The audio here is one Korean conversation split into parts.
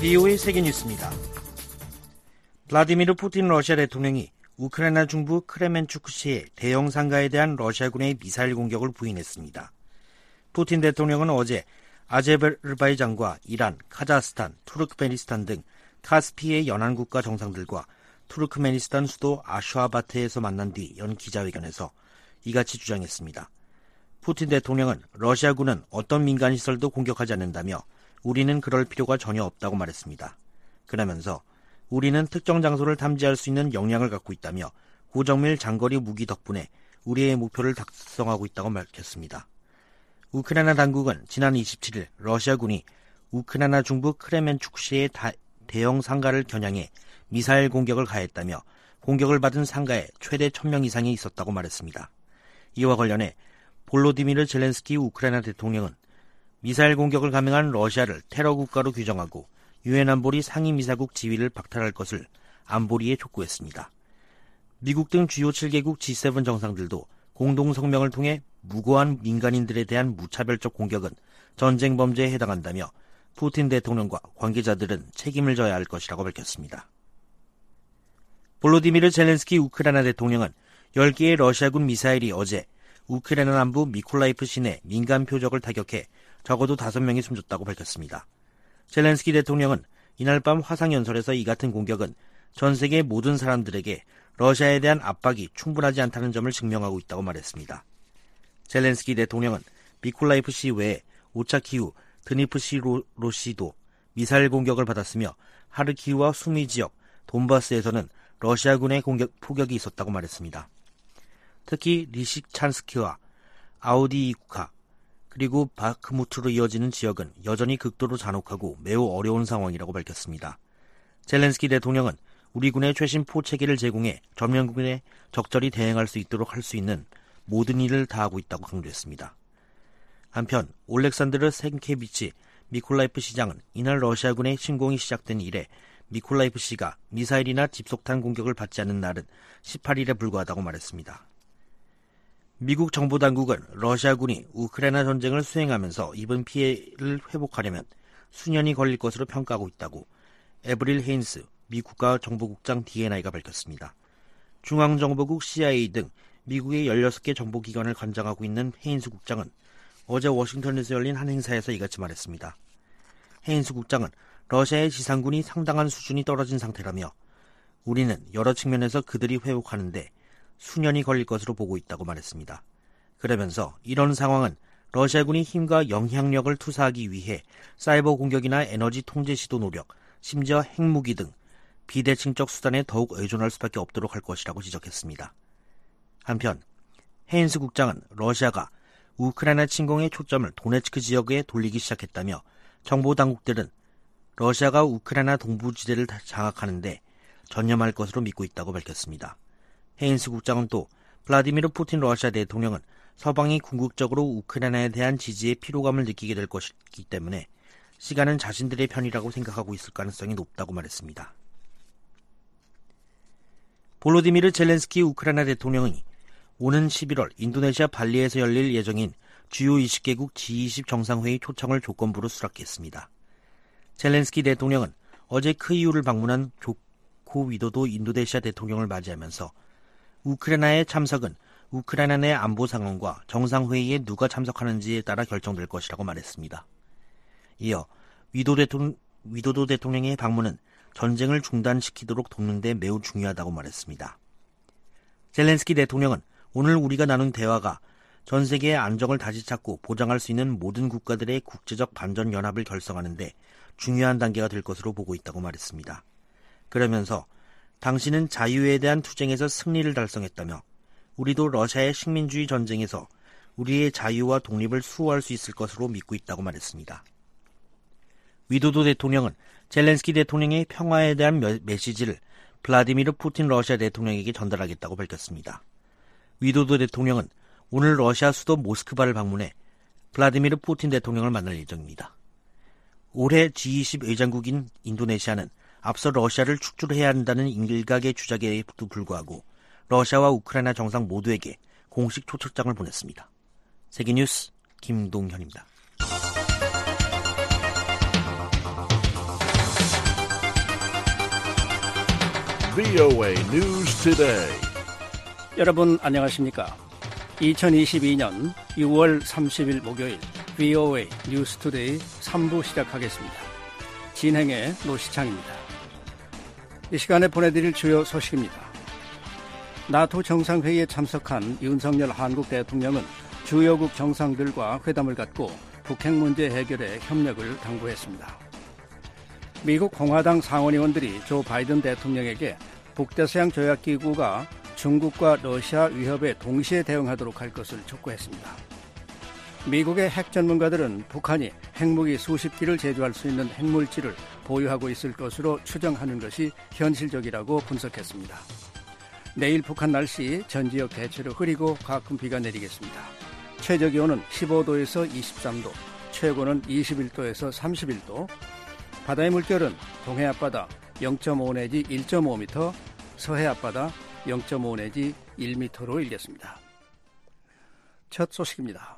VOA 세계뉴스입니다. 블라디미르 푸틴 러시아 대통령이 우크라이나 중부 크레멘추크시의 대형 상가에 대한 러시아군의 미사일 공격을 부인했습니다. 푸틴 대통령은 어제 아제르바이잔과 이란, 카자흐스탄, 투르크메니스탄 등 카스피의 연안국가 정상들과 투르크메니스탄 수도 아슈하바트에서 만난 뒤 연 기자회견에서 이같이 주장했습니다. 푸틴 대통령은 러시아군은 어떤 민간시설도 공격하지 않는다며 우리는 그럴 필요가 전혀 없다고 말했습니다. 그러면서 우리는 특정 장소를 탐지할 수 있는 역량을 갖고 있다며 고정밀 장거리 무기 덕분에 우리의 목표를 달성하고 있다고 밝혔습니다. 우크라이나 당국은 지난 27일 러시아군이 우크라이나 중부 크레멘추크시의 대형 상가를 겨냥해 미사일 공격을 가했다며 공격을 받은 상가에 최대 1000명 이상이 있었다고 말했습니다. 이와 관련해 볼로디미르 젤렌스키 우크라이나 대통령은 미사일 공격을 감행한 러시아를 테러 국가로 규정하고 유엔 안보리 상임이사국 지위를 박탈할 것을 안보리에 촉구했습니다. 미국 등 주요 7개국 G7 정상들도 공동 성명을 통해 무고한 민간인들에 대한 무차별적 공격은 전쟁 범죄에 해당한다며 푸틴 대통령과 관계자들은 책임을 져야 할 것이라고 밝혔습니다. 볼로디미르 젤렌스키 우크라이나 대통령은 10개의 러시아군 미사일이 어제 우크라이나 남부 미콜라이프 시내 민간 표적을 타격해 적어도 5명이 숨졌다고 밝혔습니다. 젤렌스키 대통령은 이날 밤 화상연설에서 이 같은 공격은 전 세계 모든 사람들에게 러시아에 대한 압박이 충분하지 않다는 점을 증명하고 있다고 말했습니다. 젤렌스키 대통령은 미콜라이프시 외에 오차키우, 드니프시로시도 미사일 공격을 받았으며 하르키우와 수미 지역, 돈바스에서는 러시아군의 포격이 있었다고 말했습니다. 특히 리시찬스크와 아우디이쿠카 그리고 바크무트로 이어지는 지역은 여전히 극도로 잔혹하고 매우 어려운 상황이라고 밝혔습니다. 젤렌스키 대통령은 우리 군의 최신 포체계를 제공해 전면군에 적절히 대응할 수 있도록 할 수 있는 모든 일을 다하고 있다고 강조했습니다. 한편 올렉산드르 생케비치 미콜라이프 시장은 이날 러시아군의 침공이 시작된 이래 미콜라이프 시가 미사일이나 집속탄 공격을 받지 않는 날은 18일에 불과하다고 말했습니다. 미국 정보당국은 러시아군이 우크라이나 전쟁을 수행하면서 입은 피해를 회복하려면 수년이 걸릴 것으로 평가하고 있다고 에브릴 헤인스 미 국가정보국장 DNI가 밝혔습니다. 중앙정보국 CIA 등 미국의 16개 정보기관을 관장하고 있는 헤인스 국장은 어제 워싱턴에서 열린 한 행사에서 이같이 말했습니다. 헤인스 국장은 러시아의 지상군이 상당한 수준이 떨어진 상태라며 우리는 여러 측면에서 그들이 회복하는데 수년이 걸릴 것으로 보고 있다고 말했습니다. 그러면서 이런 상황은 러시아군이 힘과 영향력을 투사하기 위해 사이버 공격이나 에너지 통제 시도 노력, 심지어 핵무기 등 비대칭적 수단에 더욱 의존할 수밖에 없도록 할 것이라고 지적했습니다. 한편 헤인스 국장은 러시아가 우크라이나 침공의 초점을 도네츠크 지역에 돌리기 시작했다며 정보당국들은 러시아가 우크라이나 동부지대를 장악하는데 전념할 것으로 믿고 있다고 밝혔습니다. 헤인스 국장은 또 블라디미르 푸틴 러시아 대통령은 서방이 궁극적으로 우크라이나에 대한 지지에 피로감을 느끼게 될 것이기 때문에 시간은 자신들의 편이라고 생각하고 있을 가능성이 높다고 말했습니다. 볼로디미르 젤렌스키 우크라이나 대통령이 오는 11월 인도네시아 발리에서 열릴 예정인 주요 20개국 G20 정상회의 초청을 조건부로 수락했습니다. 젤렌스키 대통령은 어제 크이우를 방문한 조코 위도도 인도네시아 대통령을 맞이하면서 우크라이나의 참석은 우크라이나 내 안보 상황과 정상회의에 누가 참석하는지에 따라 결정될 것이라고 말했습니다. 이어 위도도 대통령의 방문은 전쟁을 중단시키도록 돕는 데 매우 중요하다고 말했습니다. 젤렌스키 대통령은 오늘 우리가 나눈 대화가 전 세계의 안정을 다시 찾고 보장할 수 있는 모든 국가들의 국제적 반전 연합을 결성하는 데 중요한 단계가 될 것으로 보고 있다고 말했습니다. 그러면서 당신은 자유에 대한 투쟁에서 승리를 달성했다며 우리도 러시아의 식민주의 전쟁에서 우리의 자유와 독립을 수호할 수 있을 것으로 믿고 있다고 말했습니다. 위도도 대통령은 젤렌스키 대통령의 평화에 대한 메시지를 블라디미르 푸틴 러시아 대통령에게 전달하겠다고 밝혔습니다. 위도도 대통령은 오늘 러시아 수도 모스크바를 방문해 블라디미르 푸틴 대통령을 만날 예정입니다. 올해 G20 의장국인 인도네시아는 앞서 러시아를 축출해야 한다는 일각의 주장에도 불구하고 러시아와 우크라이나 정상 모두에게 공식 초청장을 보냈습니다. 세계뉴스 김동현입니다. VOA News Today. 여러분 안녕하십니까? 2022년 6월 30일 목요일 VOA News Today 3부 시작하겠습니다. 진행의 노시창입니다. 이 시간에 보내드릴 주요 소식입니다. 나토 정상회의에 참석한 윤석열 한국 대통령은 주요국 정상들과 회담을 갖고 북핵 문제 해결에 협력을 당부했습니다. 미국 공화당 상원의원들이 조 바이든 대통령에게 북대서양 조약기구가 중국과 러시아 위협에 동시에 대응하도록 할 것을 촉구했습니다. 미국의 핵 전문가들은 북한이 핵무기 수십 기를 제조할 수 있는 핵물질을 보유하고 있을 것으로 추정하는 것이 현실적이라고 분석했습니다. 내일 북한 날씨 전 지역 대체로 흐리고 가끔 비가 내리겠습니다. 최저기온은 15도에서 23도, 최고는 21도에서 31도, 바다의 물결은 동해 앞바다 0.5 내지 1.5m, 서해 앞바다 0.5 내지 1m로 일겠습니다. 첫 소식입니다.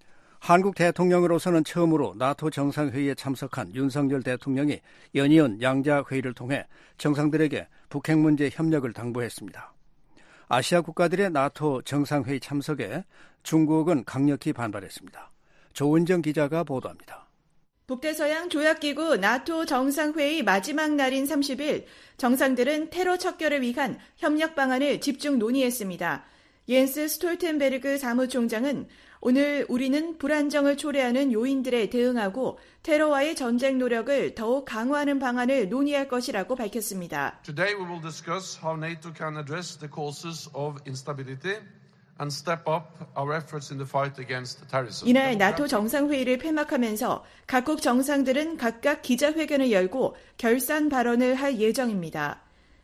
한국 대통령으로서는 처음으로 나토 정상회의에 참석한 윤석열 대통령이 연이은 양자회의를 통해 정상들에게 북핵 문제 협력을 당부했습니다. 아시아 국가들의 나토 정상회의 참석에 중국은 강력히 반발했습니다. 조은정 기자가 보도합니다. 북대서양 조약기구 나토 정상회의 마지막 날인 30일 정상들은 테러 척결을 위한 협력 방안을 집중 논의했습니다. 옌스 스톨텐베르그 사무총장은 오늘 우리는 불안정을 초래하는 요인들에 대응하고 테러와의 전쟁 노력을 더욱 강화하는 방안을 논의할 것이라고 밝혔습니다. Today we will discuss how NATO can address the causes of instability and step up our efforts in the fight against terrorism. 이날 나토 정상회의를 폐막하면서 각국 정상들은 각각 기자회견을 열고 결산 발언을 할 예정입니다.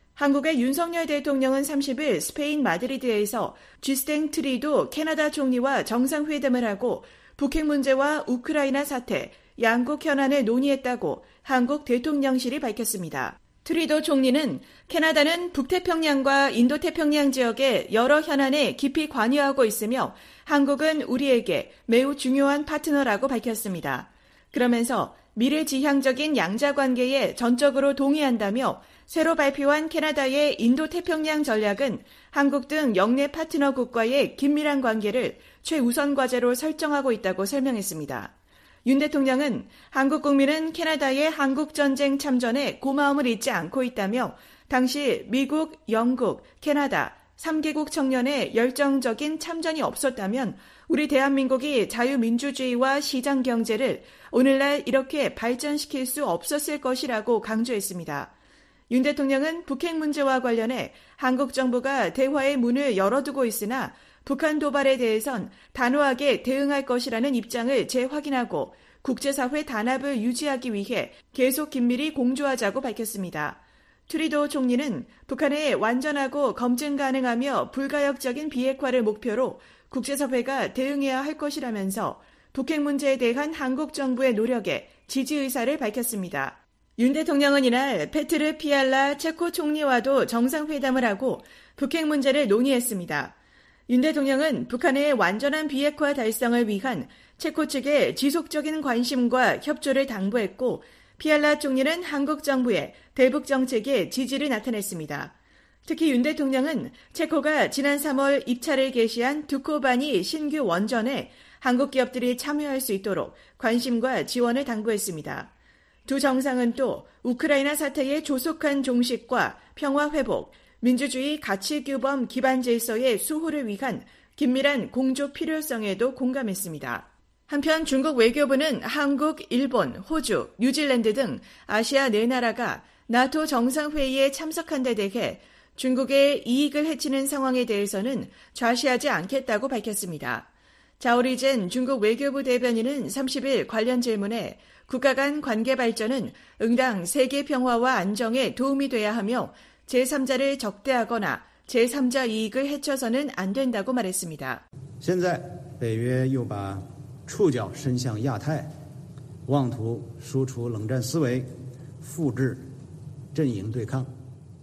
한국의 윤석열 대통령은 30일 스페인 마드리드에서 주스틴 트리도 캐나다 총리와 정상회담을 하고 북핵 문제와 우크라이나 사태, 양국 현안을 논의했다고 한국 대통령실이 밝혔습니다. 트리도 총리는 캐나다는 북태평양과 인도태평양 지역의 여러 현안에 깊이 관여하고 있으며 한국은 우리에게 매우 중요한 파트너라고 밝혔습니다. 그러면서 미래지향적인 양자관계에 전적으로 동의한다며 새로 발표한 캐나다의 인도태평양 전략은 한국 등 영내 파트너국과의 긴밀한 관계를 최우선 과제로 설정하고 있다고 설명했습니다. 윤 대통령은 한국 국민은 캐나다의 한국전쟁 참전에 고마움을 잊지 않고 있다며 당시 미국, 영국, 캐나다 3개국 청년의 열정적인 참전이 없었다면 우리 대한민국이 자유민주주의와 시장경제를 오늘날 이렇게 발전시킬 수 없었을 것이라고 강조했습니다. 윤 대통령은 북핵 문제와 관련해 한국 정부가 대화의 문을 열어두고 있으나 북한 도발에 대해선 단호하게 대응할 것이라는 입장을 재확인하고 국제사회 단합을 유지하기 위해 계속 긴밀히 공조하자고 밝혔습니다. 트리도 총리는 북한의 완전하고 검증 가능하며 불가역적인 비핵화를 목표로 국제사회가 대응해야 할 것이라면서 북핵 문제에 대한 한국 정부의 노력에 지지 의사를 밝혔습니다. 윤 대통령은 이날 페트르 피알라 체코 총리와도 정상회담을 하고 북핵 문제를 논의했습니다. 윤 대통령은 북한의 완전한 비핵화 달성을 위한 체코 측의 지속적인 관심과 협조를 당부했고 피알라 총리는 한국 정부의 대북 정책에 지지를 나타냈습니다. 특히 윤 대통령은 체코가 지난 3월 입찰을 개시한 두코바니 신규 원전에 한국 기업들이 참여할 수 있도록 관심과 지원을 당부했습니다. 두 정상은 또 우크라이나 사태의 조속한 종식과 평화 회복, 민주주의 가치규범 기반 질서의 수호를 위한 긴밀한 공조 필요성에도 공감했습니다. 한편 중국 외교부는 한국, 일본, 호주, 뉴질랜드 등 아시아 4나라가 나토 정상회의에 참석한 데 대해 중국의 이익을 해치는 상황에 대해서는 좌시하지 않겠다고 밝혔습니다. 자오리젠 중국 외교부 대변인은 30일 관련 질문에 국가 간 관계 발전은 응당 세계 평화와 안정에 도움이 돼야 하며 제3자를 적대하거나 제3자 이익을 해쳐서는 안 된다고 말했습니다. 现在北约又把触角伸向亚太，妄图输出冷战思维，复制阵营对抗。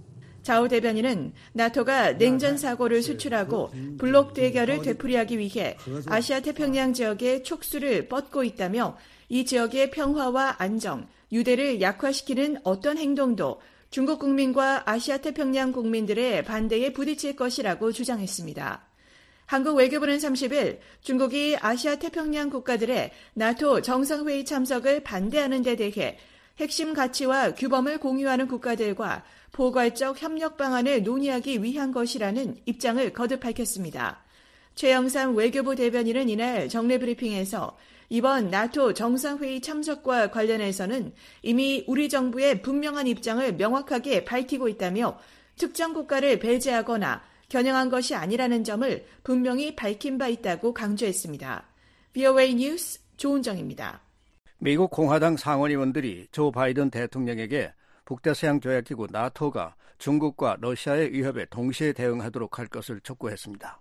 자오 대변인은 나토가 냉전 사고를 수출하고 블록 대결을 되풀이하기 위해 아시아 태평양 지역의 촉수를 뻗고 있다며 이 지역의 평화와 안정, 유대를 약화시키는 어떤 행동도 중국 국민과 아시아 태평양 국민들의 반대에 부딪힐 것이라고 주장했습니다. 한국 외교부는 30일 중국이 아시아 태평양 국가들의 나토 정상회의 참석을 반대하는 데 대해 핵심 가치와 규범을 공유하는 국가들과 포괄적 협력 방안을 논의하기 위한 것이라는 입장을 거듭 밝혔습니다. 최영삼 외교부 대변인은 이날 정례 브리핑에서 이번 나토 정상회의 참석과 관련해서는 이미 우리 정부의 분명한 입장을 명확하게 밝히고 있다며 특정 국가를 배제하거나 겨냥한 것이 아니라는 점을 분명히 밝힌 바 있다고 강조했습니다. VOA 뉴스 조은정입니다. 미국 공화당 상원의원들이 조 바이든 대통령에게 북대서양 조약기구 나토가 중국과 러시아의 위협에 동시에 대응하도록 할 것을 촉구했습니다.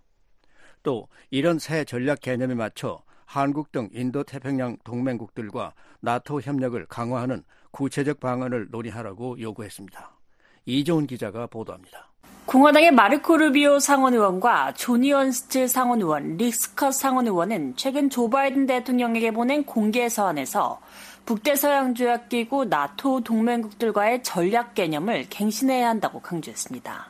또 이런 새 전략 개념에 맞춰 한국 등 인도태평양 동맹국들과 나토 협력을 강화하는 구체적 방안을 논의하라고 요구했습니다. 이조은 기자가 보도합니다. 공화당의 마르코 루비오 상원의원과 조니 언스트 상원의원, 릭 스컷 상원의원은 최근 조 바이든 대통령에게 보낸 공개 서한에서 북대서양조약기구 나토 동맹국들과의 전략 개념을 갱신해야 한다고 강조했습니다.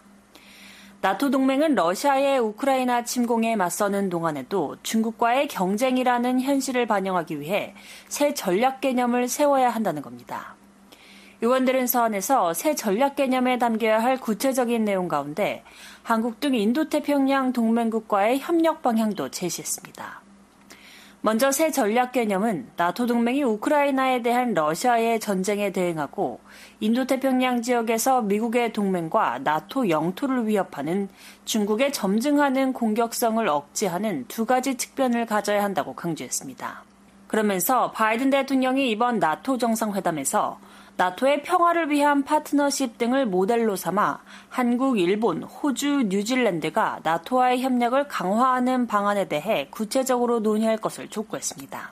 나토 동맹은 러시아의 우크라이나 침공에 맞서는 동안에도 중국과의 경쟁이라는 현실을 반영하기 위해 새 전략 개념을 세워야 한다는 겁니다. 의원들은 서한에서 새 전략 개념에 담겨야 할 구체적인 내용 가운데 한국 등 인도태평양 동맹국과의 협력 방향도 제시했습니다. 먼저 새 전략 개념은 나토 동맹이 우크라이나에 대한 러시아의 전쟁에 대응하고 인도태평양 지역에서 미국의 동맹과 나토 영토를 위협하는 중국의 점증하는 공격성을 억제하는 두 가지 측면을 가져야 한다고 강조했습니다. 그러면서 바이든 대통령이 이번 나토 정상회담에서 나토의 평화를 위한 파트너십 등을 모델로 삼아 한국, 일본, 호주, 뉴질랜드가 나토와의 협력을 강화하는 방안에 대해 구체적으로 논의할 것을 촉구했습니다.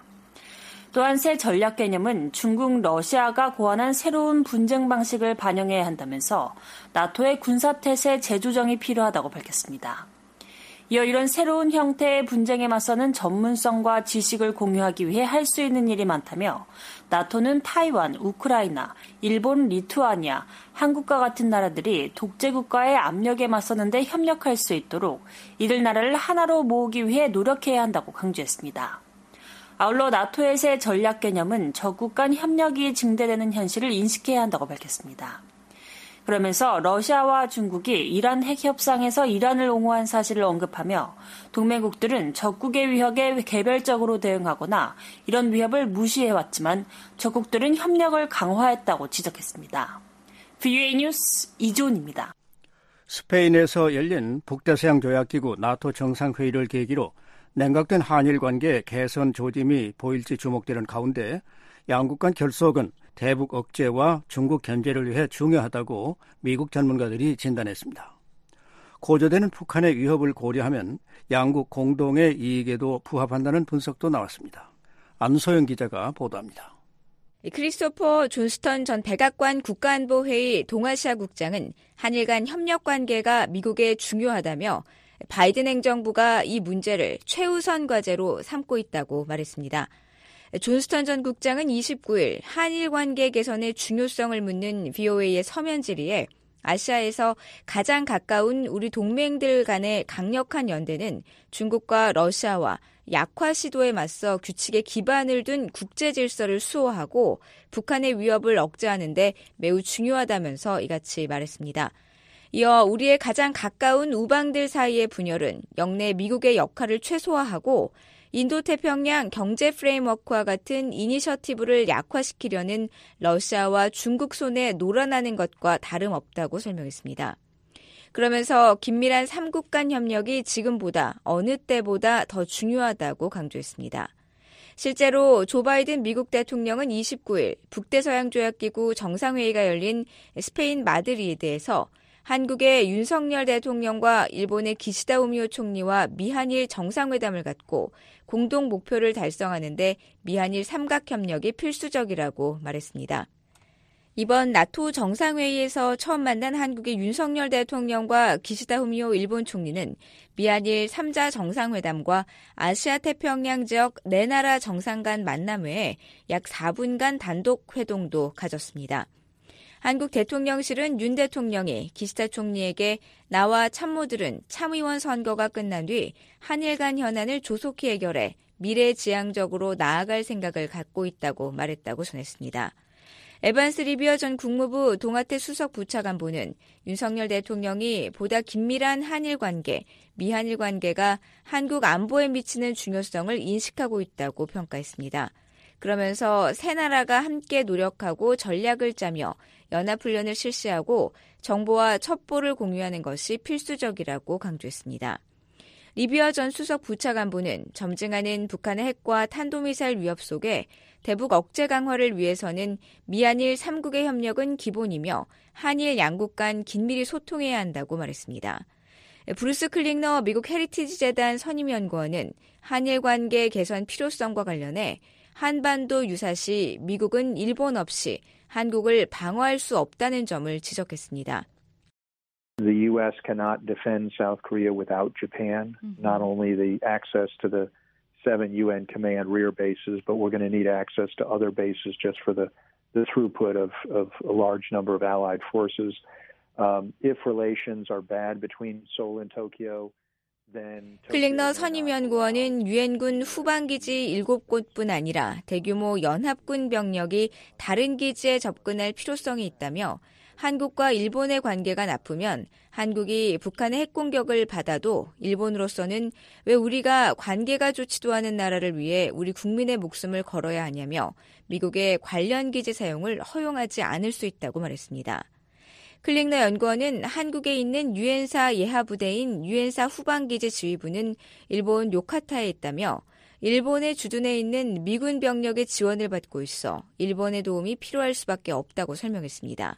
또한 새 전략 개념은 중국, 러시아가 고안한 새로운 분쟁 방식을 반영해야 한다면서 나토의 군사태세 재조정이 필요하다고 밝혔습니다. 이어 이런 새로운 형태의 분쟁에 맞서는 전문성과 지식을 공유하기 위해 할 수 있는 일이 많다며 나토는 타이완, 우크라이나, 일본, 리투아니아, 한국과 같은 나라들이 독재국가의 압력에 맞서는 데 협력할 수 있도록 이들 나라를 하나로 모으기 위해 노력해야 한다고 강조했습니다. 아울러 나토의 새 전략 개념은 적국 간 협력이 증대되는 현실을 인식해야 한다고 밝혔습니다. 그러면서 러시아와 중국이 이란 핵 협상에서 이란을 옹호한 사실을 언급하며 동맹국들은 적국의 위협에 개별적으로 대응하거나 이런 위협을 무시해왔지만 적국들은 협력을 강화했다고 지적했습니다. VOA 뉴스 이조은입니다. 스페인에서 열린 북대서양 조약기구 나토 정상회의를 계기로 냉각된 한일 관계 개선 조짐이 보일지 주목되는 가운데 양국 간 결속은 대북 억제와 중국 견제를 위해 중요하다고 미국 전문가들이 진단했습니다. 고조되는 북한의 위협을 고려하면 양국 공동의 이익에도 부합한다는 분석도 나왔습니다. 안소영 기자가 보도합니다. 크리스토퍼 존스턴 전 백악관 국가안보회의 동아시아 국장은 한일 간 협력 관계가 미국에 중요하다며 바이든 행정부가 이 문제를 최우선 과제로 삼고 있다고 말했습니다. 존스턴 전 국장은 29일 한일 관계 개선의 중요성을 묻는 VOA의 서면 질의에 아시아에서 가장 가까운 우리 동맹들 간의 강력한 연대는 중국과 러시아와 약화 시도에 맞서 규칙에 기반을 둔 국제 질서를 수호하고 북한의 위협을 억제하는 데 매우 중요하다면서 이같이 말했습니다. 이어 우리의 가장 가까운 우방들 사이의 분열은 영내 미국의 역할을 최소화하고 인도태평양 경제 프레임워크와 같은 이니셔티브를 약화시키려는 러시아와 중국 손에 놀아나는 것과 다름없다고 설명했습니다. 그러면서 긴밀한 3국 간 협력이 지금보다 어느 때보다 더 중요하다고 강조했습니다. 실제로 조 바이든 미국 대통령은 29일 북대서양조약기구 정상회의가 열린 스페인 마드리드에서 한국의 윤석열 대통령과 일본의 기시다 후미오 총리와 미한일 정상회담을 갖고 공동 목표를 달성하는 데 미한일 삼각협력이 필수적이라고 말했습니다. 이번 나토 정상회의에서 처음 만난 한국의 윤석열 대통령과 기시다 후미오 일본 총리는 미한일 3자 정상회담과 아시아 태평양 지역 4나라 정상 간 만남 외에 약 4분간 단독 회동도 가졌습니다. 한국 대통령실은 윤 대통령이 기시다 총리에게 나와 참모들은 참의원 선거가 끝난 뒤 한일 간 현안을 조속히 해결해 미래지향적으로 나아갈 생각을 갖고 있다고 말했다고 전했습니다. 에반스 리비어 전 국무부 동아태 수석 부차관보는 윤석열 대통령이 보다 긴밀한 한일 관계, 미한일 관계가 한국 안보에 미치는 중요성을 인식하고 있다고 평가했습니다. 그러면서 세 나라가 함께 노력하고 전략을 짜며 연합훈련을 실시하고 정보와 첩보를 공유하는 것이 필수적이라고 강조했습니다. 리비어 전 수석 부차관보는 점증하는 북한의 핵과 탄도미사일 위협 속에 대북 억제 강화를 위해서는 미한일 3국의 협력은 기본이며 한일 양국 간 긴밀히 소통해야 한다고 말했습니다. 브루스 클링너 미국 헤리티지 재단 선임연구원은 한일 관계 개선 필요성과 관련해 한반도 유사시 미국은 일본 없이 한국을 방어할 수 없다는 점을 지적했습니다. The U.S. cannot defend South Korea without Japan, not only the access to the 7 UN command rear bases, but we're going to need access to other bases just for the throughput of a large number of allied forces. If relations are bad between Seoul and Tokyo, 클링너 선임연구원은 유엔군 후방기지 7곳뿐 아니라 대규모 연합군 병력이 다른 기지에 접근할 필요성이 있다며 한국과 일본의 관계가 나쁘면 한국이 북한의 핵공격을 받아도 일본으로서는 왜 우리가 관계가 좋지도 않은 나라를 위해 우리 국민의 목숨을 걸어야 하냐며 미국의 관련 기지 사용을 허용하지 않을 수 있다고 말했습니다. 클링너 연구원은 한국에 있는 유엔사 예하부대인 유엔사 후방기지 지휘부는 일본 요카타에 있다며 일본의 주둔해 있는 미군 병력의 지원을 받고 있어 일본의 도움이 필요할 수밖에 없다고 설명했습니다.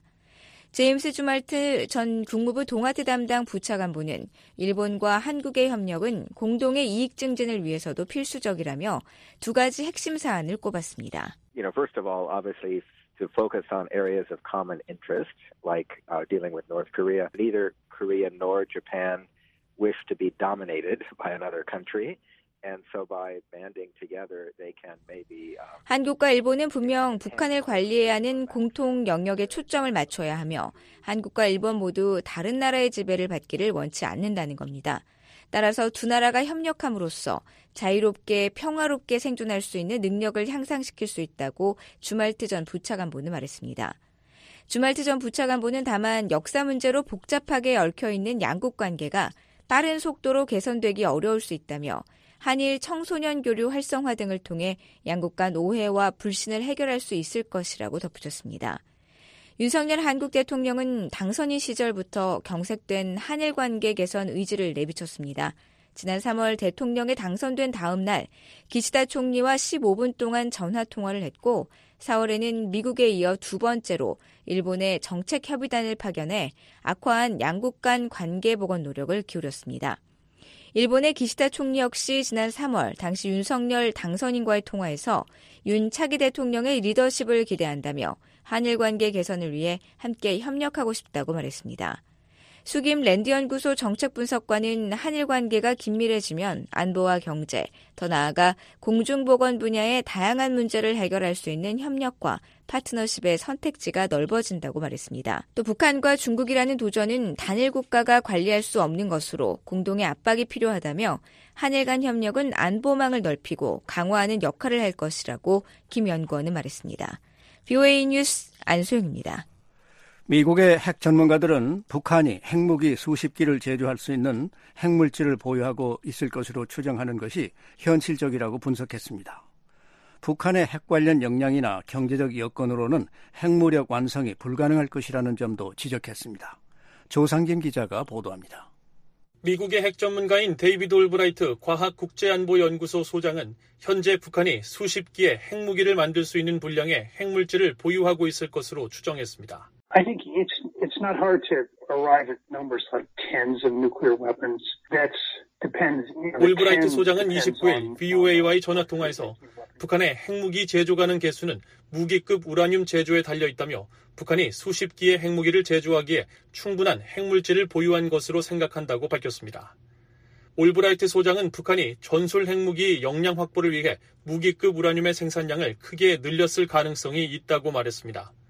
제임스 주말트 전 국무부 동아태 담당 부차관보는 일본과 한국의 협력은 공동의 이익 증진을 위해서도 필수적이라며 두 가지 핵심 사안을 꼽았습니다. First of all, obviously to focus on areas of common interest, like dealing with North Korea. Neither Korea nor Japan wish to be dominated by another country. And so by banding together, they can maybe 한국과 일본은 분명 북한을 관리해야 하는 공통 영역에 초점을 맞춰야 하며 한국과 일본 모두 다른 나라의 지배를 받기를 원치 않는다는 겁니다. 따라서 두 나라가 협력함으로써 자유롭게 평화롭게 생존할 수 있는 능력을 향상시킬 수 있다고 주말트 전 부차관보는 말했습니다. 주말트 전 부차관보는 다만 역사 문제로 복잡하게 얽혀있는 양국 관계가 빠른 속도로 개선되기 어려울 수 있다며 한일 청소년 교류 활성화 등을 통해 양국 간 오해와 불신을 해결할 수 있을 것이라고 덧붙였습니다. 윤석열 한국 대통령은 당선인 시절부터 경색된 한일 관계 개선 의지를 내비쳤습니다. 지난 3월 대통령에 당선된 다음 날 기시다 총리와 15분 동안 전화통화를 했고 4월에는 미국에 이어 두 번째로 일본의 정책협의단을 파견해 악화한 양국 간 관계 복원 노력을 기울였습니다. 일본의 기시다 총리 역시 지난 3월 당시 윤석열 당선인과의 통화에서 윤 차기 대통령의 리더십을 기대한다며 한일 관계 개선을 위해 함께 협력하고 싶다고 말했습니다. 수김 랜드연구소 정책분석관은 한일 관계가 긴밀해지면 안보와 경제, 더 나아가 공중보건 분야의 다양한 문제를 해결할 수 있는 협력과 파트너십의 선택지가 넓어진다고 말했습니다. 또 북한과 중국이라는 도전은 단일 국가가 관리할 수 없는 것으로 공동의 압박이 필요하다며 한일 간 협력은 안보망을 넓히고 강화하는 역할을 할 것이라고 김 연구원은 말했습니다. VOA 뉴스 안소영입니다. 미국의 핵 전문가들은 북한이 핵무기 수십 기를 제조할 수 있는 핵물질을 보유하고 있을 것으로 추정하는 것이 현실적이라고 분석했습니다. 북한의 핵 관련 역량이나 경제적 여건으로는 핵무력 완성이 불가능할 것이라는 점도 지적했습니다. 조상진 기자가 보도합니다. 미국의 핵 전문가인 데이비드 올브라이트 과학국제안보연구소 소장은 현재 북한이 수십 기의 핵무기를 만들 수 있는 분량의 핵물질을 보유하고 있을 것으로 추정했습니다. I think it's not hard to arrive at numbers like tens of nuclear weapons. That depends. 올브라이트 소장은 29일 VOA와의 전화통화에서 북한의 핵무기 제조 가능 개수는 무기급 우라늄 제조에 달려있다며 북한이 수십 기의 핵무기를 제조하기에 충분한 핵물질을 보유한 것으로 생각한다고 밝혔습니다. 올브라이트 소장은 북한이 전술 핵무기 역량 확보를 위해 무기급 우라늄의 생산량을 크게 늘렸을 가능성이 있다고 말했습니다.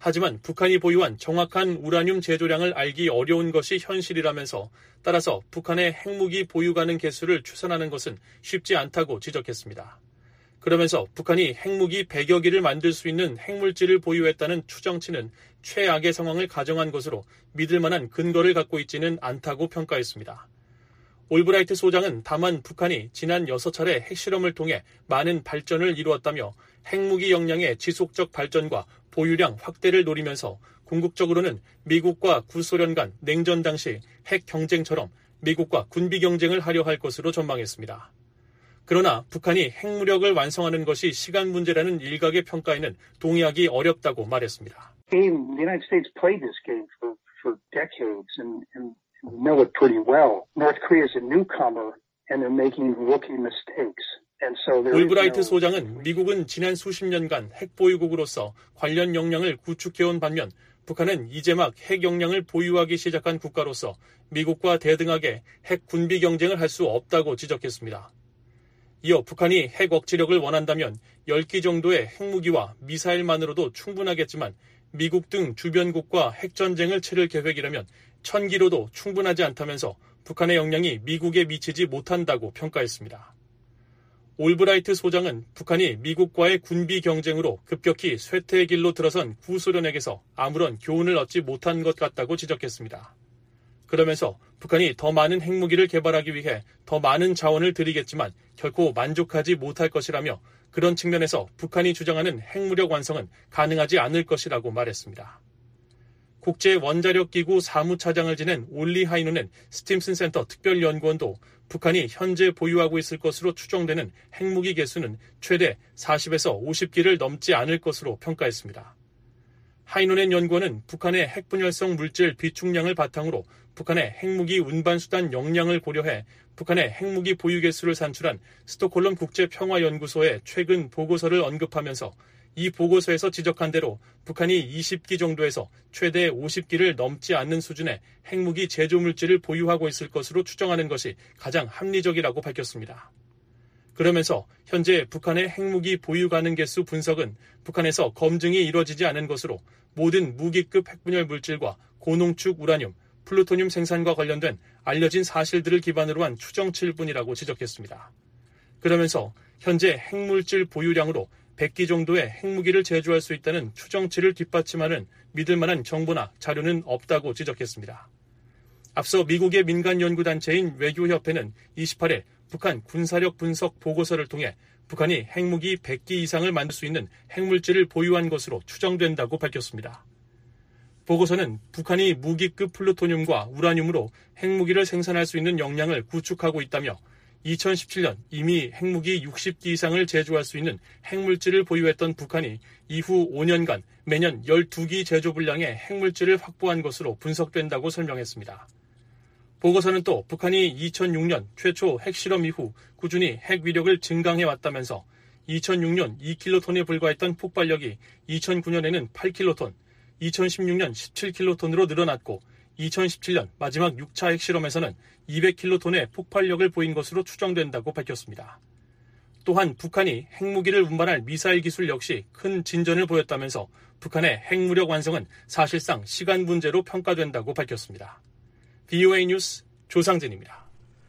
하지만 북한이 보유한 정확한 우라늄 제조량을 알기 어려운 것이 현실이라면서 따라서 북한의 핵무기 보유 가능 개수를 추산하는 것은 쉽지 않다고 지적했습니다. 그러면서 북한이 핵무기 100여 기를 만들 수 있는 핵물질을 보유했다는 추정치는 최악의 상황을 가정한 것으로 믿을 만한 근거를 갖고 있지는 않다고 평가했습니다. 올브라이트 소장은 다만 북한이 지난 6차례 핵실험을 통해 많은 발전을 이루었다며 핵무기 역량의 지속적 발전과 보유량 확대를 노리면서 궁극적으로는 미국과 구소련 간 냉전 당시 핵 경쟁처럼 미국과 군비 경쟁을 하려 할 것으로 전망했습니다. 그러나 북한이 핵무력을 완성하는 것이 시간 문제라는 일각의 평가에는 동의하기 어렵다고 말했습니다. The United States played this game for decades and know it pretty well. North Korea is a newcomer and they're making rookie mistakes. 올브라이트 소장은 미국은 지난 수십 년간 핵보유국으로서 관련 역량을 구축해온 반면 북한은 이제 막 핵 역량을 보유하기 시작한 국가로서 미국과 대등하게 핵 군비 경쟁을 할 수 없다고 지적했습니다. 이어 북한이 핵 억지력을 원한다면 10기 정도의 핵무기와 미사일만으로도 충분하겠지만 미국 등 주변국과 핵전쟁을 치를 계획이라면 1000기로도 충분하지 않다면서 북한의 역량이 미국에 미치지 못한다고 평가했습니다. 올브라이트 소장은 북한이 미국과의 군비 경쟁으로 급격히 쇠퇴의 길로 들어선 구소련에게서 아무런 교훈을 얻지 못한 것 같다고 지적했습니다. 그러면서 북한이 더 많은 핵무기를 개발하기 위해 더 많은 자원을 들이겠지만 결코 만족하지 못할 것이라며 그런 측면에서 북한이 주장하는 핵무력 완성은 가능하지 않을 것이라고 말했습니다. 국제원자력기구 사무차장을 지낸 올리 하이노는 스팀슨 센터 특별연구원도 북한이 현재 보유하고 있을 것으로 추정되는 핵무기 개수는 최대 40에서 50기를 넘지 않을 것으로 평가했습니다. 하이노넨 연구원은 북한의 핵분열성 물질 비축량을 바탕으로 북한의 핵무기 운반수단 역량을 고려해 북한의 핵무기 보유 개수를 산출한 스톡홀름 국제평화연구소의 최근 보고서를 언급하면서 이 보고서에서 지적한 대로 북한이 20기 정도에서 최대 50기를 넘지 않는 수준의 핵무기 제조 물질을 보유하고 있을 것으로 추정하는 것이 가장 합리적이라고 밝혔습니다. 그러면서 현재 북한의 핵무기 보유 가능 개수 분석은 북한에서 검증이 이루어지지 않은 것으로 모든 무기급 핵분열 물질과 고농축 우라늄, 플루토늄 생산과 관련된 알려진 사실들을 기반으로 한 추정치일 뿐이라고 지적했습니다. 그러면서 현재 핵물질 보유량으로 100기 정도의 핵무기를 제조할 수 있다는 추정치를 뒷받침하는 믿을 만한 정보나 자료는 없다고 지적했습니다. 앞서 미국의 민간연구단체인 외교협회는 28일 북한 군사력 분석 보고서를 통해 북한이 핵무기 100기 이상을 만들 수 있는 핵물질을 보유한 것으로 추정된다고 밝혔습니다. 보고서는 북한이 무기급 플루토늄과 우라늄으로 핵무기를 생산할 수 있는 역량을 구축하고 있다며 2017년 이미 핵무기 60기 이상을 제조할 수 있는 핵물질을 보유했던 북한이 이후 5년간 매년 12기 제조 분량의 핵물질을 확보한 것으로 분석된다고 설명했습니다. 보고서는 또 북한이 2006년 최초 핵실험 이후 꾸준히 핵 위력을 증강해왔다면서 2006년 2킬로톤에 불과했던 폭발력이 2009년에는 8킬로톤, 2016년 17킬로톤으로 늘어났고 2017년 마지막 6차 핵실험에서는 200킬로톤의 폭발력을 보인 것으로 추정된다고 밝혔습니다. 또한 북한이 핵무기를 운반할 미사일 기술 역시 큰 진전을 보였다면서 북한의 핵무력 완성은 사실상 시간 문제로 평가된다고 밝혔습니다. VOA 뉴스 조상진입니다.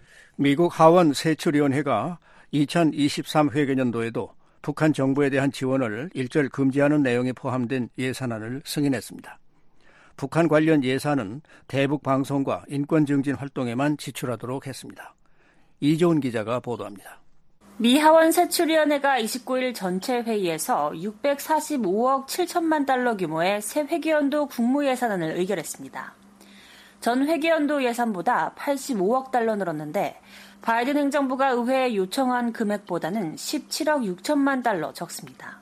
미국 하원 세출위원회가 2023 회계년도에도 북한 정부에 대한 지원을 일절 금지하는 내용이 포함된 예산안을 승인했습니다. 북한 관련 예산은 대북 방송과 인권 증진 활동에만 지출하도록 했습니다. 이조은 기자가 보도합니다. 미 하원 세출위원회가 29일 전체 회의에서 645억 7천만 달러 규모의 새 회계연도 국무예산안을 의결했습니다. 전 회계연도 예산보다 85억 달러 늘었는데 바이든 행정부가 의회에 요청한 금액보다는 17억 6천만 달러 적습니다.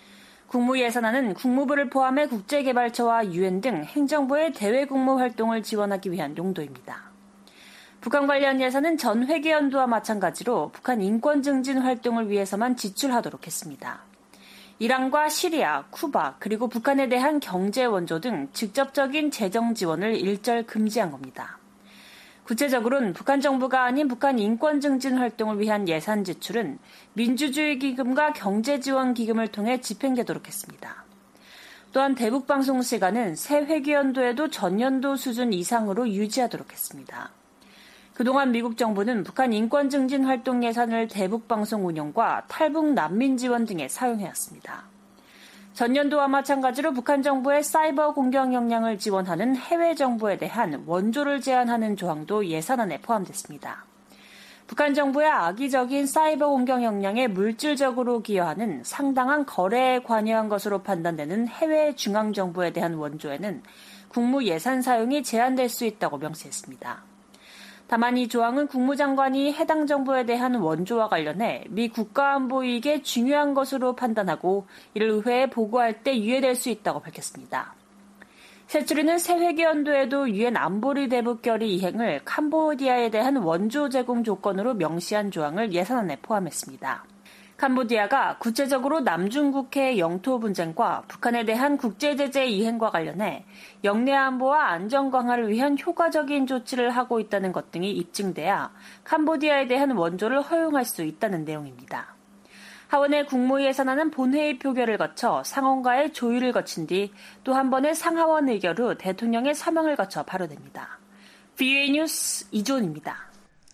국무예산안은 국무부를 포함해 국제개발처와 유엔 등 행정부의 대외국무 활동을 지원하기 위한 용도입니다. 북한 관련 예산은 전 회계연도와 마찬가지로 북한 인권 증진 활동을 위해서만 지출하도록 했습니다. 이란과 시리아, 쿠바, 그리고 북한에 대한 경제 원조 등 직접적인 재정 지원을 일절 금지한 겁니다. 구체적으로는 북한 정부가 아닌 북한 인권 증진 활동을 위한 예산 지출은 민주주의 기금과 경제 지원 기금을 통해 집행되도록 했습니다. 또한 대북 방송 시간은 새 회기연도에도 전년도 수준 이상으로 유지하도록 했습니다. 그동안 미국 정부는 북한 인권 증진 활동 예산을 대북 방송 운영과 탈북 난민 지원 등에 사용해왔습니다. 전년도와 마찬가지로 북한 정부의 사이버 공격 역량을 지원하는 해외 정부에 대한 원조를 제한하는 조항도 예산안에 포함됐습니다. 북한 정부의 악의적인 사이버 공격 역량에 물질적으로 기여하는 상당한 거래에 관여한 것으로 판단되는 해외 중앙정부에 대한 원조에는 국무 예산 사용이 제한될 수 있다고 명시했습니다. 다만 이 조항은 국무장관이 해당 정부에 대한 원조와 관련해 미 국가안보 이익에 중요한 것으로 판단하고 이를 의회에 보고할 때 유예될 수 있다고 밝혔습니다. 새 추리는 새 회기연도에도 유엔 안보리 대북 결의 이행을 캄보디아에 대한 원조 제공 조건으로 명시한 조항을 예산안에 포함했습니다. 캄보디아가 구체적으로 남중국해의 영토 분쟁과 북한에 대한 국제제재 이행과 관련해 영내 안보와 안정 강화를 위한 효과적인 조치를 하고 있다는 것 등이 입증돼야 캄보디아에 대한 원조를 허용할 수 있다는 내용입니다. 하원의 국무예산안은 본회의 표결을 거쳐 상원과의 조율을 거친 뒤 또 한 번의 상하원 의결 후 대통령의 서명을 거쳐 발효됩니다. VOA 뉴스 이존입니다.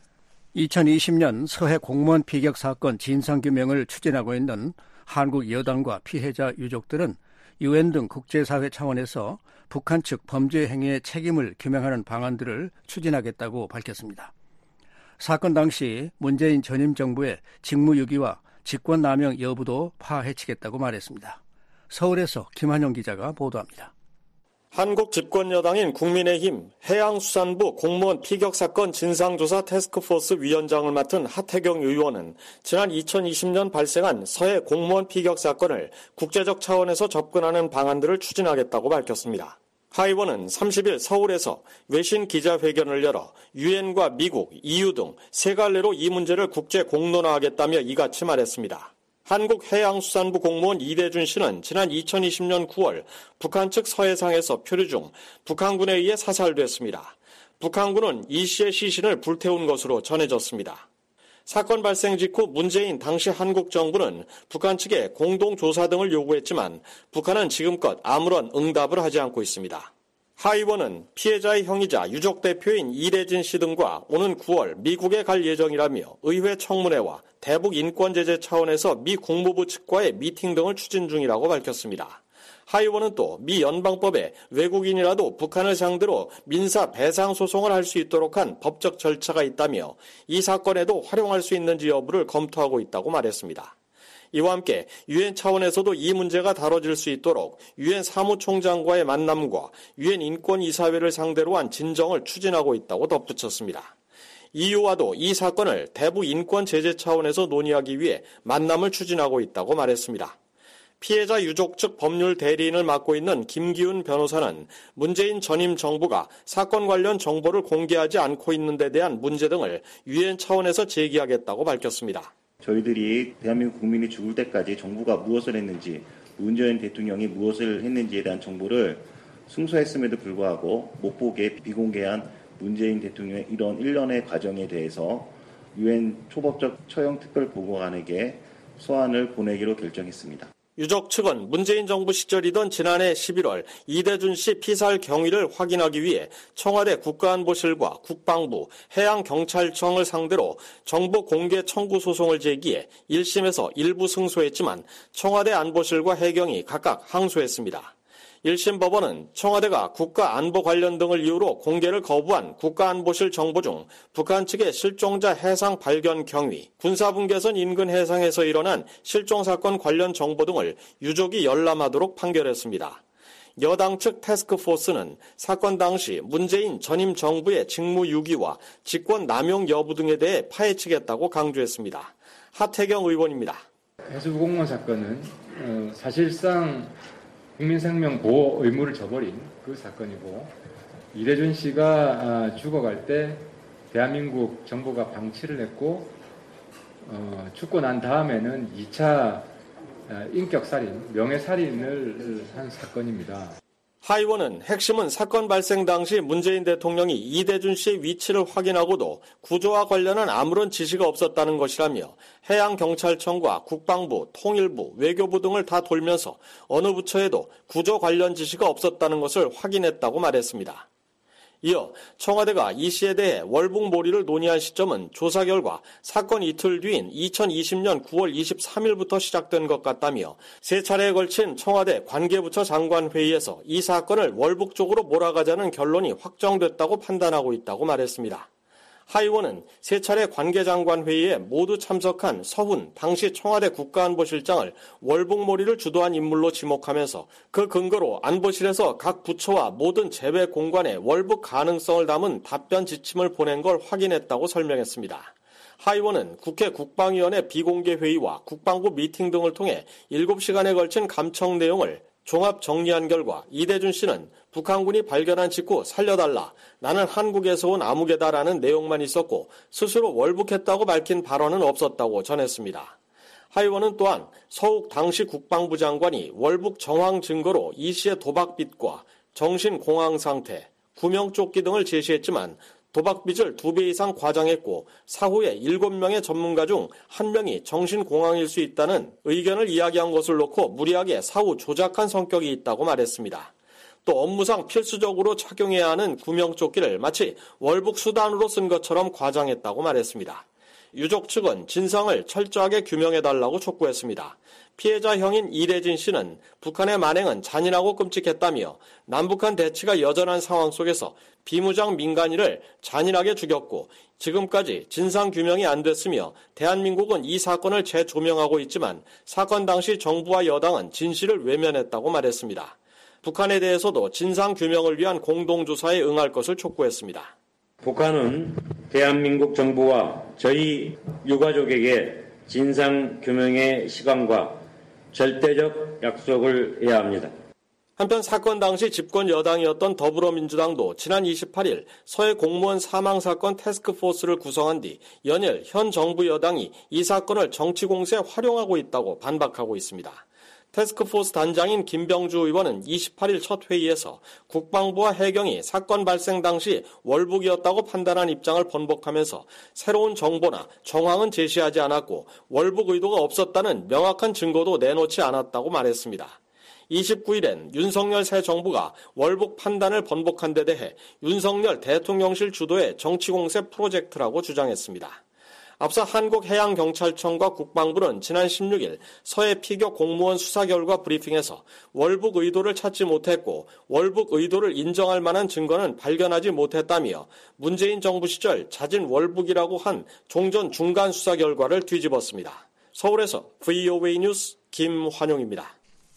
2020년 서해 공무원 피격 사건 진상규명을 추진하고 있는 한국 여당과 피해자 유족들은 유엔 등 국제사회 차원에서 북한 측 범죄 행위의 책임을 규명하는 방안들을 추진하겠다고 밝혔습니다. 사건 당시 문재인 전임 정부의 직무유기와 직권남용 여부도 파헤치겠다고 말했습니다. 서울에서 김한영 기자가 보도합니다. 한국 집권여당인 국민의힘 해양수산부 공무원 피격 사건 진상조사 태스크포스 위원장을 맡은 하태경 의원은 지난 2020년 발생한 서해 공무원 피격 사건을 국제적 차원에서 접근하는 방안들을 추진하겠다고 밝혔습니다. 하 의원은 30일 서울에서 외신 기자회견을 열어 유엔과 미국, EU 등 세 갈래로 이 문제를 국제 공론화하겠다며 이같이 말했습니다. 한국해양수산부 공무원 이대준 씨는 지난 2020년 9월 북한 측 서해상에서 표류 중 북한군에 의해 사살됐습니다. 북한군은 이 씨의 시신을 불태운 것으로 전해졌습니다. 사건 발생 직후 문재인 당시 한국 정부는 북한 측에 공동조사 등을 요구했지만 북한은 지금껏 아무런 응답을 하지 않고 있습니다. 하 의원은 피해자의 형이자 유족 대표인 이대진 씨 등과 오는 9월 미국에 갈 예정이라며 의회 청문회와 대북 인권제재 차원에서 미 국무부 측과의 미팅 등을 추진 중이라고 밝혔습니다. 하 의원은 또 미 연방법에 외국인이라도 북한을 상대로 민사 배상 소송을 할 수 있도록 한 법적 절차가 있다며 이 사건에도 활용할 수 있는지 여부를 검토하고 있다고 말했습니다. 이와 함께 유엔 차원에서도 이 문제가 다뤄질 수 있도록 유엔 사무총장과의 만남과 유엔 인권이사회를 상대로 한 진정을 추진하고 있다고 덧붙였습니다. EU와도 이 사건을 대북 인권 제재 차원에서 논의하기 위해 만남을 추진하고 있다고 말했습니다. 피해자 유족 측 법률 대리인을 맡고 있는 김기훈 변호사는 문재인 전임 정부가 사건 관련 정보를 공개하지 않고 있는 데 대한 문제 등을 유엔 차원에서 제기하겠다고 밝혔습니다. 저희들이 대한민국 국민이 죽을 때까지 정부가 무엇을 했는지, 문재인 대통령이 무엇을 했는지에 대한 정보를 승소했음에도 불구하고 못 보게 비공개한 문재인 대통령의 이런 일련의 과정에 대해서 유엔 초법적 처형 특별보고관에게 소환을 보내기로 결정했습니다. 유족 측은 문재인 정부 시절이던 지난해 11월 이대준 씨 피살 경위를 확인하기 위해 청와대 국가안보실과 국방부, 해양경찰청을 상대로 정보 공개 청구 소송을 제기해 1심에서 일부 승소했지만 청와대 안보실과 해경이 각각 항소했습니다. 1심 법원은 청와대가 국가안보 관련 등을 이유로 공개를 거부한 국가안보실 정보 중 북한 측의 실종자 해상 발견 경위, 군사분계선 인근 해상에서 일어난 실종사건 관련 정보 등을 유족이 열람하도록 판결했습니다. 여당 측 태스크포스는 사건 당시 문재인 전임 정부의 직무유기와 직권 남용 여부 등에 대해 파헤치겠다고 강조했습니다. 하태경 의원입니다. 해수부 공무원 사건은 사실상 국민생명 보호 의무를 저버린 그 사건이고, 이대준 씨가 죽어갈 때 대한민국 정부가 방치를 했고, 죽고 난 다음에는 2차 인격살인, 명예살인을 한 사건입니다. 하이원은 핵심은 사건 발생 당시 문재인 대통령이 이대준 씨의 위치를 확인하고도 구조와 관련한 아무런 지시가 없었다는 것이라며 해양경찰청과 국방부, 통일부, 외교부 등을 다 돌면서 어느 부처에도 구조 관련 지시가 없었다는 것을 확인했다고 말했습니다. 이어 청와대가 이 씨에 대해 월북몰이를 논의한 시점은 조사 결과 사건 이틀 뒤인 2020년 9월 23일부터 시작된 것 같다며 세 차례에 걸친 청와대 관계부처 장관 회의에서 이 사건을 월북 쪽으로 몰아가자는 결론이 확정됐다고 판단하고 있다고 말했습니다. 하이원은 세 차례 관계장관 회의에 모두 참석한 서훈 당시 청와대 국가안보실장을 월북몰이를 주도한 인물로 지목하면서 그 근거로 안보실에서 각 부처와 모든 재외 공관에 월북 가능성을 담은 답변 지침을 보낸 걸 확인했다고 설명했습니다. 하이원은 국회 국방위원회 비공개 회의와 국방부 미팅 등을 통해 7시간에 걸친 감청 내용을 종합 정리한 결과 이대준 씨는 북한군이 발견한 직후 살려달라, 나는 한국에서 온 아무개다라는 내용만 있었고 스스로 월북했다고 밝힌 발언은 없었다고 전했습니다. 하이원은 또한 서욱 당시 국방부 장관이 월북 정황 증거로 이 씨의 도박빚과 정신공황 상태, 구명조끼 등을 제시했지만 도박빚을 2배 이상 과장했고 사후에 7명의 전문가 중 1명이 정신공황일 수 있다는 의견을 이야기한 것을 놓고 무리하게 사후 조작한 성격이 있다고 말했습니다. 또 업무상 필수적으로 착용해야 하는 구명조끼를 마치 월북 수단으로 쓴 것처럼 과장했다고 말했습니다. 유족 측은 진상을 철저하게 규명해달라고 촉구했습니다. 피해자 형인 이대진 씨는 북한의 만행은 잔인하고 끔찍했다며 남북한 대치가 여전한 상황 속에서 비무장 민간인을 잔인하게 죽였고 지금까지 진상 규명이 안 됐으며 대한민국은 이 사건을 재조명하고 있지만 사건 당시 정부와 여당은 진실을 외면했다고 말했습니다. 북한에 대해서도 진상 규명을 위한 공동조사에 응할 것을 촉구했습니다. 북한은 대한민국 정부와 저희 유가족에게 진상 규명의 시간과 절대적 약속을 해야 합니다. 한편 사건 당시 집권 여당이었던 더불어민주당도 지난 28일 서해 공무원 사망 사건 태스크포스를 구성한 뒤 연일 현 정부 여당이 이 사건을 정치 공세에 활용하고 있다고 반박하고 있습니다. 태스크포스 단장인 김병주 의원은 28일 첫 회의에서 국방부와 해경이 사건 발생 당시 월북이었다고 판단한 입장을 번복하면서 새로운 정보나 정황은 제시하지 않았고 월북 의도가 없었다는 명확한 증거도 내놓지 않았다고 말했습니다. 29일엔 윤석열 새 정부가 월북 판단을 번복한 데 대해 윤석열 대통령실 주도의 정치공세 프로젝트라고 주장했습니다. 앞서 한국해양경찰청과 국방부는 지난 16일 서해 피격 공무원 수사 결과 브리핑에서 월북 의도를 찾지 못했고 월북 의도를 인정할 만한 증거는 발견하지 못했다며 문재인 정부 시절 잦은 월북이라고 한 종전 중간 수사 결과를 뒤집었습니다. 서울에서 VOA 뉴스 김환용입니다.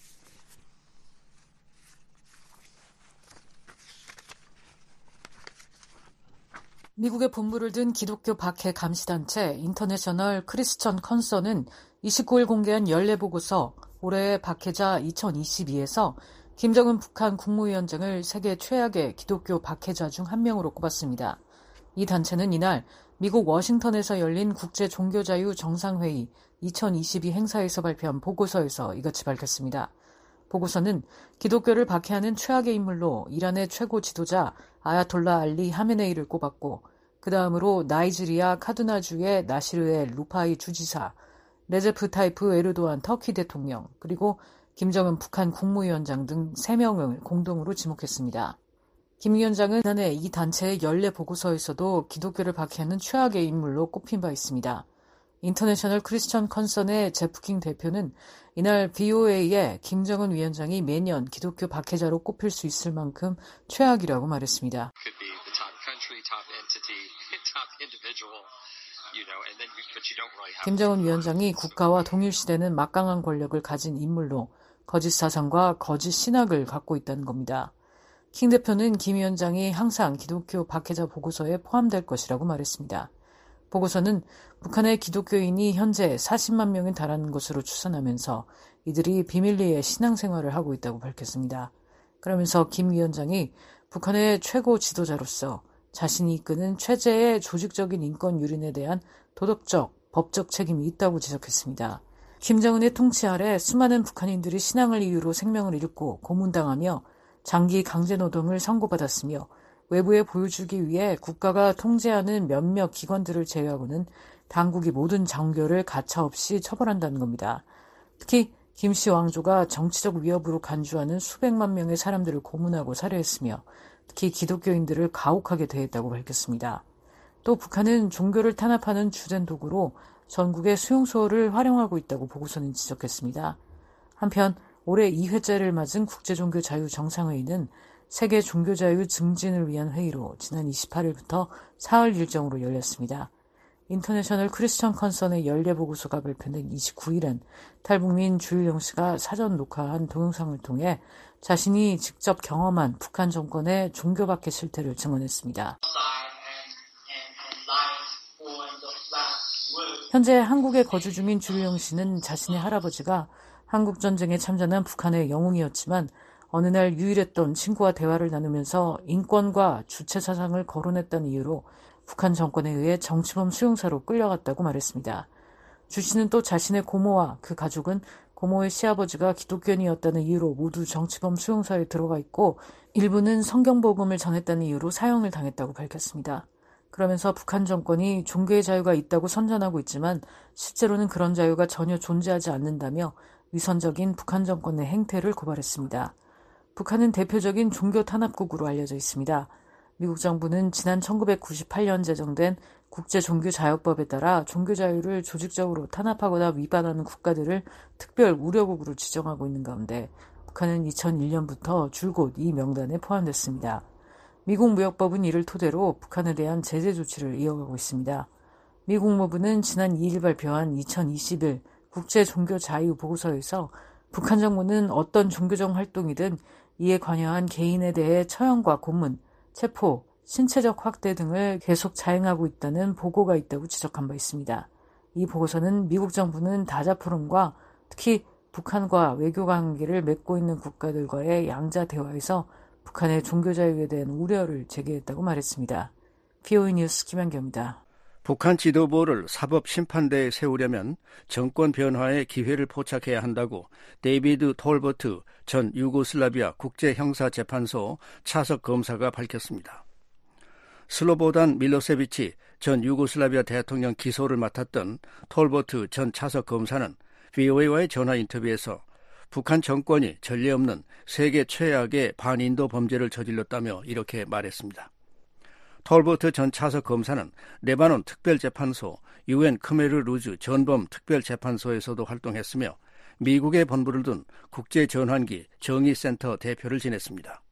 미국의 본부를 둔 기독교 박해 감시단체 인터내셔널 크리스천 컨선은 29일 공개한 연례보고서 올해의 박해자 2022에서 김정은 북한 국무위원장을 세계 최악의 기독교 박해자 중 한 명으로 꼽았습니다. 이 단체는 이날 미국 워싱턴에서 열린 국제종교자유 정상회의 2022 행사에서 발표한 보고서에서 이같이 밝혔습니다. 보고서는 기독교를 박해하는 최악의 인물로 이란의 최고 지도자 아야톨라 알리 하메네이를 꼽았고 그 다음으로 나이지리아 카두나주의 나시르의 루파이 주지사, 레제프 타이프 에르도안 터키 대통령, 그리고 김정은 북한 국무위원장 등 3명을 공동으로 지목했습니다. 김 위원장은 지난해 이 단체의 연례 보고서에서도 기독교를 박해하는 최악의 인물로 꼽힌 바 있습니다. 인터내셔널 크리스천 컨선의 제프킹 대표는 이날 VOA에 김정은 위원장이 매년 기독교 박해자로 꼽힐 수 있을 만큼 최악이라고 말했습니다. 김정은 위원장이 국가와 동일시되는 막강한 권력을 가진 인물로 거짓 사상과 거짓 신학을 갖고 있다는 겁니다. 킹 대표는 김 위원장이 항상 기독교 박해자 보고서에 포함될 것이라고 말했습니다. 보고서는 북한의 기독교인이 현재 40만 명에 달하는 것으로 추산하면서 이들이 비밀리에 신앙생활을 하고 있다고 밝혔습니다. 그러면서 김 위원장이 북한의 최고 지도자로서 자신이 이끄는 체제의 조직적인 인권 유린에 대한 도덕적, 법적 책임이 있다고 지적했습니다. 김정은의 통치 아래 수많은 북한인들이 신앙을 이유로 생명을 잃고 고문당하며 장기 강제노동을 선고받았으며 외부에 보여주기 위해 국가가 통제하는 몇몇 기관들을 제외하고는 당국이 모든 정교를 가차없이 처벌한다는 겁니다. 특히 김씨 왕조가 정치적 위협으로 간주하는 수백만 명의 사람들을 고문하고 살해했으며 특히 기독교인들을 가혹하게 대했다고 밝혔습니다. 또 북한은 종교를 탄압하는 주된 도구로 전국의 수용소를 활용하고 있다고 보고서는 지적했습니다. 한편 올해 2회째를 맞은 국제종교자유정상회의는 세계 종교자유 증진을 위한 회의로 지난 28일부터 사흘 일정으로 열렸습니다. 인터내셔널 크리스천 컨선의 연례보고서가 발표된 29일엔 탈북민 주일영 씨가 사전 녹화한 동영상을 통해 자신이 직접 경험한 북한 정권의 종교 박해 실태를 증언했습니다. 현재 한국에 거주 중인 주일영 씨는 자신의 할아버지가 한국전쟁에 참전한 북한의 영웅이었지만 어느 날 유일했던 친구와 대화를 나누면서 인권과 주체사상을 거론했다는 이유로 북한 정권에 의해 정치범 수용사로 끌려갔다고 말했습니다. 주 씨는 또 자신의 고모와 그 가족은 고모의 시아버지가 기독교인이었다는 이유로 모두 정치범 수용사에 들어가 있고 일부는 성경복음을 전했다는 이유로 사형을 당했다고 밝혔습니다. 그러면서 북한 정권이 종교의 자유가 있다고 선전하고 있지만 실제로는 그런 자유가 전혀 존재하지 않는다며 위선적인 북한 정권의 행태를 고발했습니다. 북한은 대표적인 종교 탄압국으로 알려져 있습니다. 미국 정부는 지난 1998년 제정된 국제종교자유법에 따라 종교자유를 조직적으로 탄압하거나 위반하는 국가들을 특별 우려국으로 지정하고 있는 가운데 북한은 2001년부터 줄곧 이 명단에 포함됐습니다. 미국 무역법은 이를 토대로 북한에 대한 제재 조치를 이어가고 있습니다. 미 국무부는 지난 2일 발표한 2021 국제종교자유보고서에서 북한 정부는 어떤 종교적 활동이든 이에 관여한 개인에 대해 처형과 고문, 체포, 신체적 확대 등을 계속 자행하고 있다는 보고가 있다고 지적한 바 있습니다. 이 보고서는 미국 정부는 다자포럼과 특히 북한과 외교 관계를 맺고 있는 국가들과의 양자 대화에서 북한의 종교자유에 대한 우려를 제기했다고 말했습니다. VOA 뉴스 김현경입니다. 북한 지도부를 사법심판대에 세우려면 정권 변화의 기회를 포착해야 한다고 데이비드 톨버트 전 유고슬라비아 국제형사재판소 차석 검사가 밝혔습니다. 슬로보단 밀로세비치 전 유고슬라비아 대통령 기소를 맡았던 톨버트 전 차석 검사는 VOA와의 전화 인터뷰에서 북한 정권이 전례 없는 세계 최악의 반인도 범죄를 저질렀다며 이렇게 말했습니다. 톨버트 전 차석 검사는 레바논 특별재판소, UN 크메르 루즈 전범 특별재판소에서도 활동했으며 미국에 본부를 둔 국제전환기 정의센터 대표를 지냈습니다.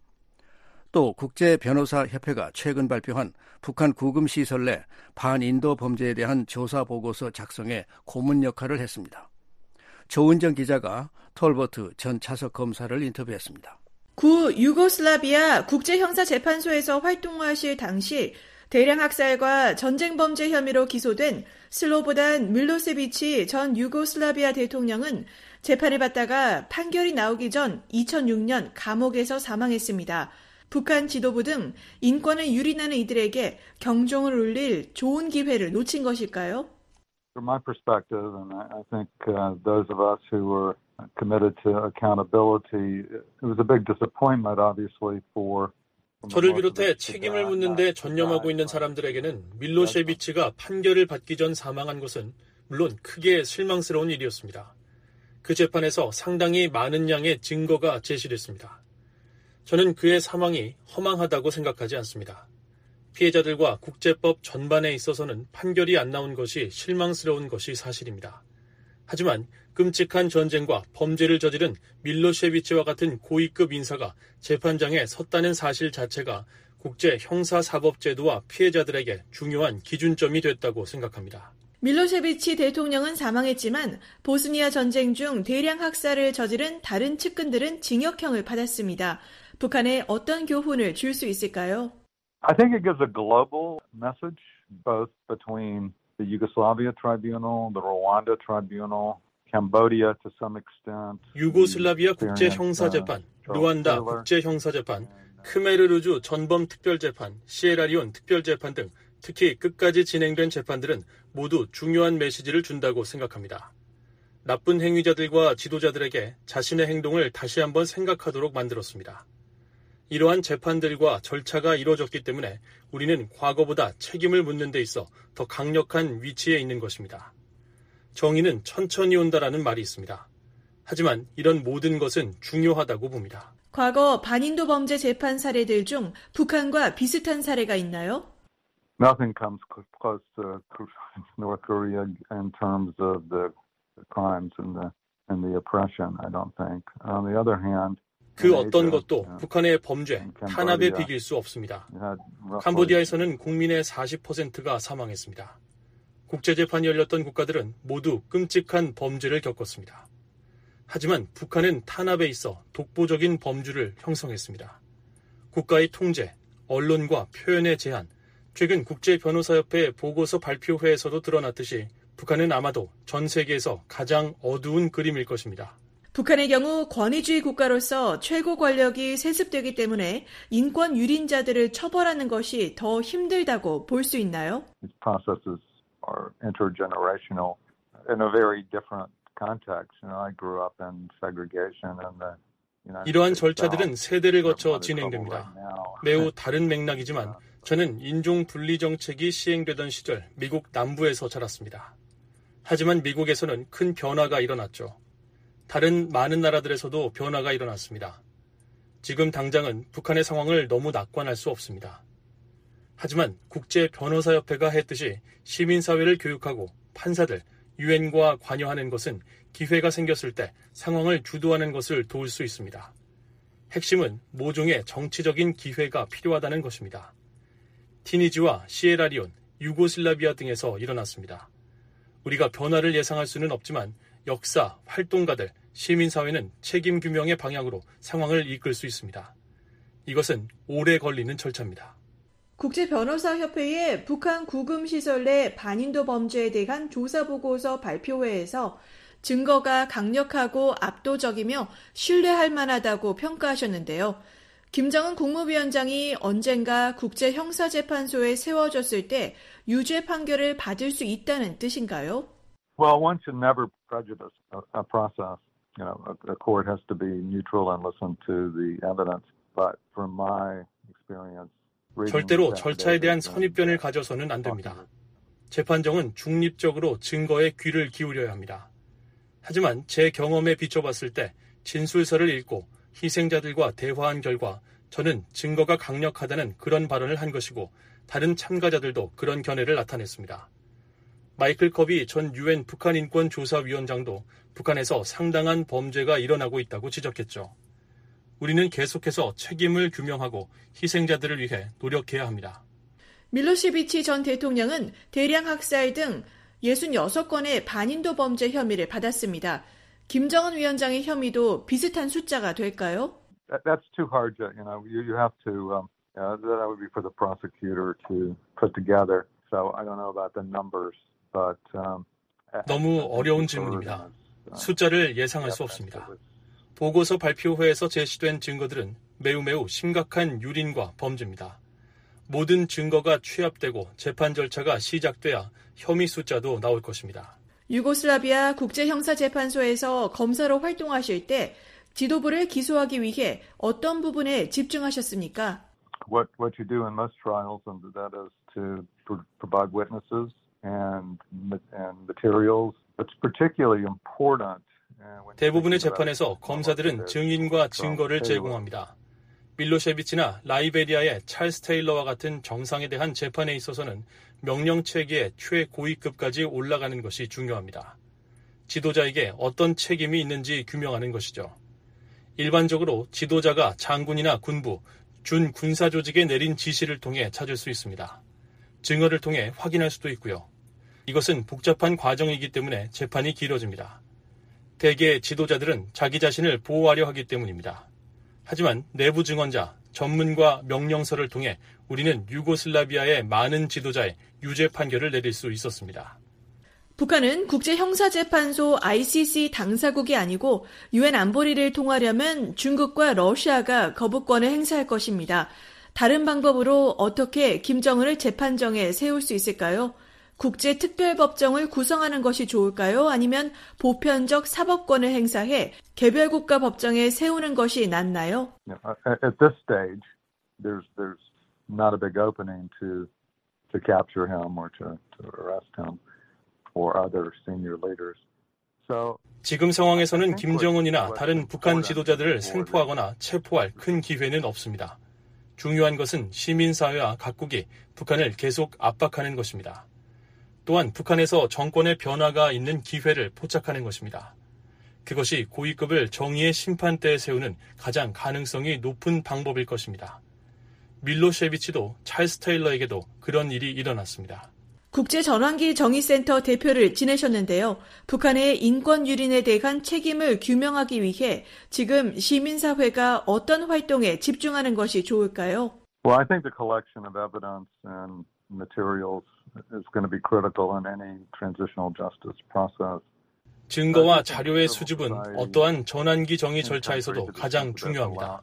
또 국제변호사협회가 최근 발표한 북한 구금시설 내 반인도 범죄에 대한 조사보고서 작성에 고문 역할을 했습니다. 조은정 기자가 톨버트 전 차석 검사를 인터뷰했습니다. 구 유고슬라비아 국제형사재판소에서 활동하실 당시 대량 학살과 전쟁범죄 혐의로 기소된 슬로보단 밀로세비치 전 유고슬라비아 대통령은 재판을 받다가 판결이 나오기 전 2006년 감옥에서 사망했습니다. 북한 지도부 등 인권을 유린하는 이들에게 경종을 울릴 좋은 기회를 놓친 것일까요? From my perspective, and I think those of us who were committed to accountability, it was a big disappointment, obviously, for. 저를 비롯해 책임을 묻는 데 전념하고 있는 사람들에게는 밀로세비치가 판결을 받기 전 사망한 것은 물론 크게 실망스러운 일이었습니다. 그 재판에서 상당히 많은 양의 증거가 제시됐습니다. 저는 그의 사망이 허망하다고 생각하지 않습니다. 피해자들과 국제법 전반에 있어서는 판결이 안 나온 것이 실망스러운 것이 사실입니다. 하지만 끔찍한 전쟁과 범죄를 저지른 밀로세비치와 같은 고위급 인사가 재판장에 섰다는 사실 자체가 국제형사사법제도와 피해자들에게 중요한 기준점이 됐다고 생각합니다. 밀로세비치 대통령은 사망했지만 보스니아 전쟁 중 대량 학살을 저지른 다른 측근들은 징역형을 받았습니다. 북한에 어떤 교훈을 줄 수 있을까요? I think it gives a global message, both between the Yugoslavia Tribunal, the Rwanda Tribunal, Cambodia to some extent. 유고슬라비아 국제형사재판, 루안다 국제형사재판, 크메르루즈 전범특별재판, 시에라리온 특별재판 등 특히 끝까지 진행된 재판들은 모두 중요한 메시지를 준다고 생각합니다. 나쁜 행위자들과 지도자들에게 자신의 행동을 다시 한번 생각하도록 만들었습니다. 이러한 재판들과 절차가 이루어졌기 때문에 우리는 과거보다 책임을 묻는 데 있어 더 강력한 위치에 있는 것입니다. 정의는 천천히 온다라는 말이 있습니다. 하지만 이런 모든 것은 중요하다고 봅니다. 과거 반인도 범죄 재판 사례들 중 북한과 비슷한 사례가 있나요? Nothing comes close to North Korea in terms of the crimes and the oppression, I don't think. On the other hand, 그 어떤 것도 북한의 범죄, 탄압에 비길 수 없습니다. 캄보디아에서는 국민의 40%가 사망했습니다. 국제재판이 열렸던 국가들은 모두 끔찍한 범죄를 겪었습니다. 하지만 북한은 탄압에 있어 독보적인 범주를 형성했습니다. 국가의 통제, 언론과 표현의 제한, 최근 국제변호사협회 보고서 발표회에서도 드러났듯이 북한은 아마도 전 세계에서 가장 어두운 그림일 것입니다. 북한의 경우 권위주의 국가로서 최고 권력이 세습되기 때문에 인권 유린자들을 처벌하는 것이 더 힘들다고 볼 수 있나요? These processes are intergenerational in a very different context. I grew up in segregation and 이러한 절차들은 세대를 거쳐 진행됩니다. 매우 다른 맥락이지만 저는 인종 분리 정책이 시행되던 시절 미국 남부에서 자랐습니다. 하지만 미국에서는 큰 변화가 일어났죠. 다른 많은 나라들에서도 변화가 일어났습니다. 지금 당장은 북한의 상황을 너무 낙관할 수 없습니다. 하지만 국제변호사협회가 했듯이 시민사회를 교육하고 판사들, 유엔과 관여하는 것은 기회가 생겼을 때 상황을 주도하는 것을 도울 수 있습니다. 핵심은 모종의 정치적인 기회가 필요하다는 것입니다. 티니지와 시에라리온, 유고슬라비아 등에서 일어났습니다. 우리가 변화를 예상할 수는 없지만 역사, 활동가들, 시민사회는 책임 규명의 방향으로 상황을 이끌 수 있습니다. 이것은 오래 걸리는 절차입니다. 국제변호사협회의 북한 구금시설 내 반인도 범죄에 대한 조사보고서 발표회에서 증거가 강력하고 압도적이며 신뢰할 만하다고 평가하셨는데요. 김정은 국무위원장이 언젠가 국제형사재판소에 세워졌을 때 유죄 판결을 받을 수 있다는 뜻인가요? Well, one should never prejudice a process. A court has to be neutral and listen to the evidence. But from my experience, 절대로 절차에 대한 선입견을 가져서는 안 됩니다. 재판정은 중립적으로 증거에 귀를 기울여야 합니다. 하지만 제 경험에 비춰봤을 때 진술서를 읽고 희생자들과 대화한 결과 저는 증거가 강력하다는 그런 발언을 한 것이고 다른 참가자들도 그런 견해를 나타냈습니다. 마이클 커비 전 유엔 북한인권조사위원장도 북한에서 상당한 범죄가 일어나고 있다고 지적했죠. 우리는 계속해서 책임을 규명하고 희생자들을 위해 노력해야 합니다. 밀로시비치 전 대통령은 대량 학살 등 66건의 반인도 범죄 혐의를 받았습니다. 김정은 위원장의 혐의도 비슷한 숫자가 될까요? That's too hard to, you have to, that would be for the prosecutor to put together. So I don't know about the numbers, but 너무 어려운 질문입니다. 숫자를 예상할 수 없습니다. 보고서 발표회에서 제시된 증거들은 매우 심각한 유린과 범죄입니다. 모든 증거가 취합되고 재판 절차가 시작돼야 혐의 숫자도 나올 것입니다. 유고슬라비아 국제형사재판소에서 검사로 활동하실 때 지도부를 기소하기 위해 어떤 부분에 집중하셨습니까? What you do in most trials, and that is to provide witnesses and materials. It's particularly important. 대부분의 재판에서 검사들은 증인과 증거를 제공합니다. 밀로셰비치나 라이베리아의 찰스 테일러와 같은 정상에 대한 재판에 있어서는 명령체계의 최고위급까지 올라가는 것이 중요합니다. 지도자에게 어떤 책임이 있는지 규명하는 것이죠. 일반적으로 지도자가 장군이나 군부, 준 군사조직에 내린 지시를 통해 찾을 수 있습니다. 증거를 통해 확인할 수도 있고요. 이것은 복잡한 과정이기 때문에 재판이 길어집니다. 대개 지도자들은 자기 자신을 보호하려 하기 때문입니다. 하지만 내부 증언자, 전문가 명령서를 통해 우리는 유고슬라비아의 많은 지도자의 유죄 판결을 내릴 수 있었습니다. 북한은 국제형사재판소 ICC 당사국이 아니고 유엔 안보리를 통하려면 중국과 러시아가 거부권을 행사할 것입니다. 다른 방법으로 어떻게 김정은을 재판정에 세울 수 있을까요? 국제특별법정을 구성하는 것이 좋을까요? 아니면 보편적 사법권을 행사해 개별 국가 법정에 세우는 것이 낫나요? At this stage, there's not a big opening to capture him or to arrest him or other senior leaders. 지금 상황에서는 김정은이나 다른 북한 지도자들을 생포하거나 체포할 큰 기회는 없습니다. 중요한 것은 시민사회와 각국이 북한을 계속 압박하는 것입니다. 또한 북한에서 정권의 변화가 있는 기회를 포착하는 것입니다. 그것이 고위급을 정의의 심판대에 세우는 가장 가능성이 높은 방법일 것입니다. 밀로셰비치도 찰스 테일러에게도 그런 일이 일어났습니다. 국제전환기 정의센터 대표를 지내셨는데요. 북한의 인권 유린에 대한 책임을 규명하기 위해 지금 시민사회가 어떤 활동에 집중하는 것이 좋을까요? Well, I think the collection of evidence and materials is going to be critical in any transitional justice process. 증거와 자료의 수집은 어떠한 전환기 정의 절차에서도 가장 중요합니다.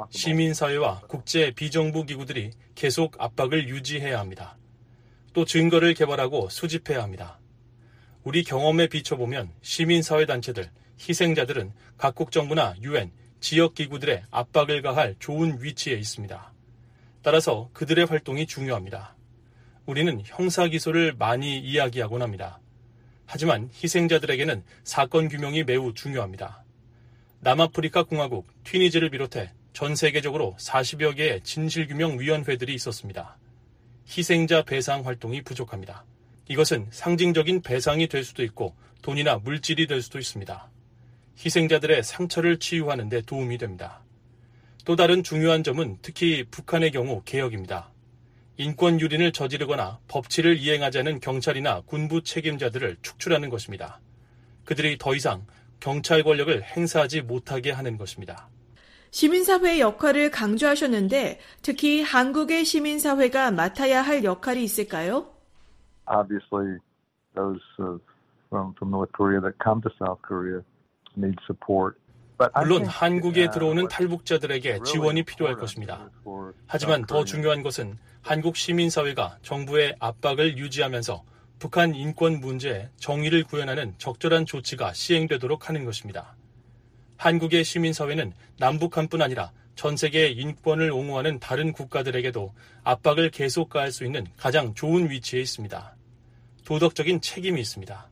시민사회와 국제 비정부 기구들이 계속 압박을 유지해야 합니다. 또 증거를 개발하고 수집해야 합니다. 우리 경험에 비춰보면 시민사회단체들, 희생자들은 각국 정부나 UN, 지역기구들의 압박을 가할 좋은 위치에 있습니다. 따라서 그들의 활동이 중요합니다. 우리는 형사기소를 많이 이야기하곤 합니다. 하지만 희생자들에게는 사건 규명이 매우 중요합니다. 남아프리카 공화국, 튀니지를 비롯해 전 세계적으로 40여 개의 진실규명위원회들이 있었습니다. 희생자 배상 활동이 부족합니다. 이것은 상징적인 배상이 될 수도 있고 돈이나 물질이 될 수도 있습니다. 희생자들의 상처를 치유하는 데 도움이 됩니다. 또 다른 중요한 점은 특히 북한의 경우 개혁입니다. 인권 유린을 저지르거나 법치를 이행하지 않은 경찰이나 군부 책임자들을 축출하는 것입니다. 그들이 더 이상 경찰 권력을 행사하지 못하게 하는 것입니다. 시민사회의 역할을 강조하셨는데 특히 한국의 시민사회가 맡아야 할 역할이 있을까요? Obviously, those from North Korea that come to South Korea need support. 물론 한국에 들어오는 탈북자들에게 지원이 필요할 것입니다. 하지만 더 중요한 것은 한국 시민사회가 정부의 압박을 유지하면서 북한 인권 문제에 정의를 구현하는 적절한 조치가 시행되도록 하는 것입니다. 한국의 시민사회는 남북한뿐 아니라 전 세계의 인권을 옹호하는 다른 국가들에게도 압박을 계속 가할 수 있는 가장 좋은 위치에 있습니다. 도덕적인 책임이 있습니다.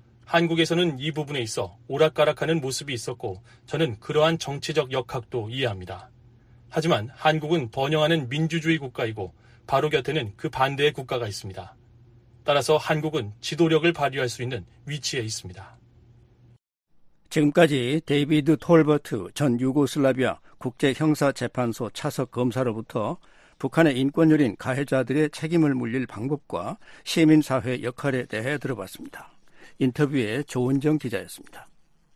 한국에서는 이 부분에 있어 오락가락하는 모습이 있었고 저는 그러한 정치적 역학도 이해합니다. 하지만 한국은 번영하는 민주주의 국가이고 바로 곁에는 그 반대의 국가가 있습니다. 따라서 한국은 지도력을 발휘할 수 있는 위치에 있습니다. 지금까지 데이비드 톨버트 전 유고슬라비아 국제형사재판소 차석 검사로부터 북한의 인권유린 가해자들의 책임을 물릴 방법과 시민사회 역할에 대해 들어봤습니다. 인터뷰의 조은정 기자였습니다.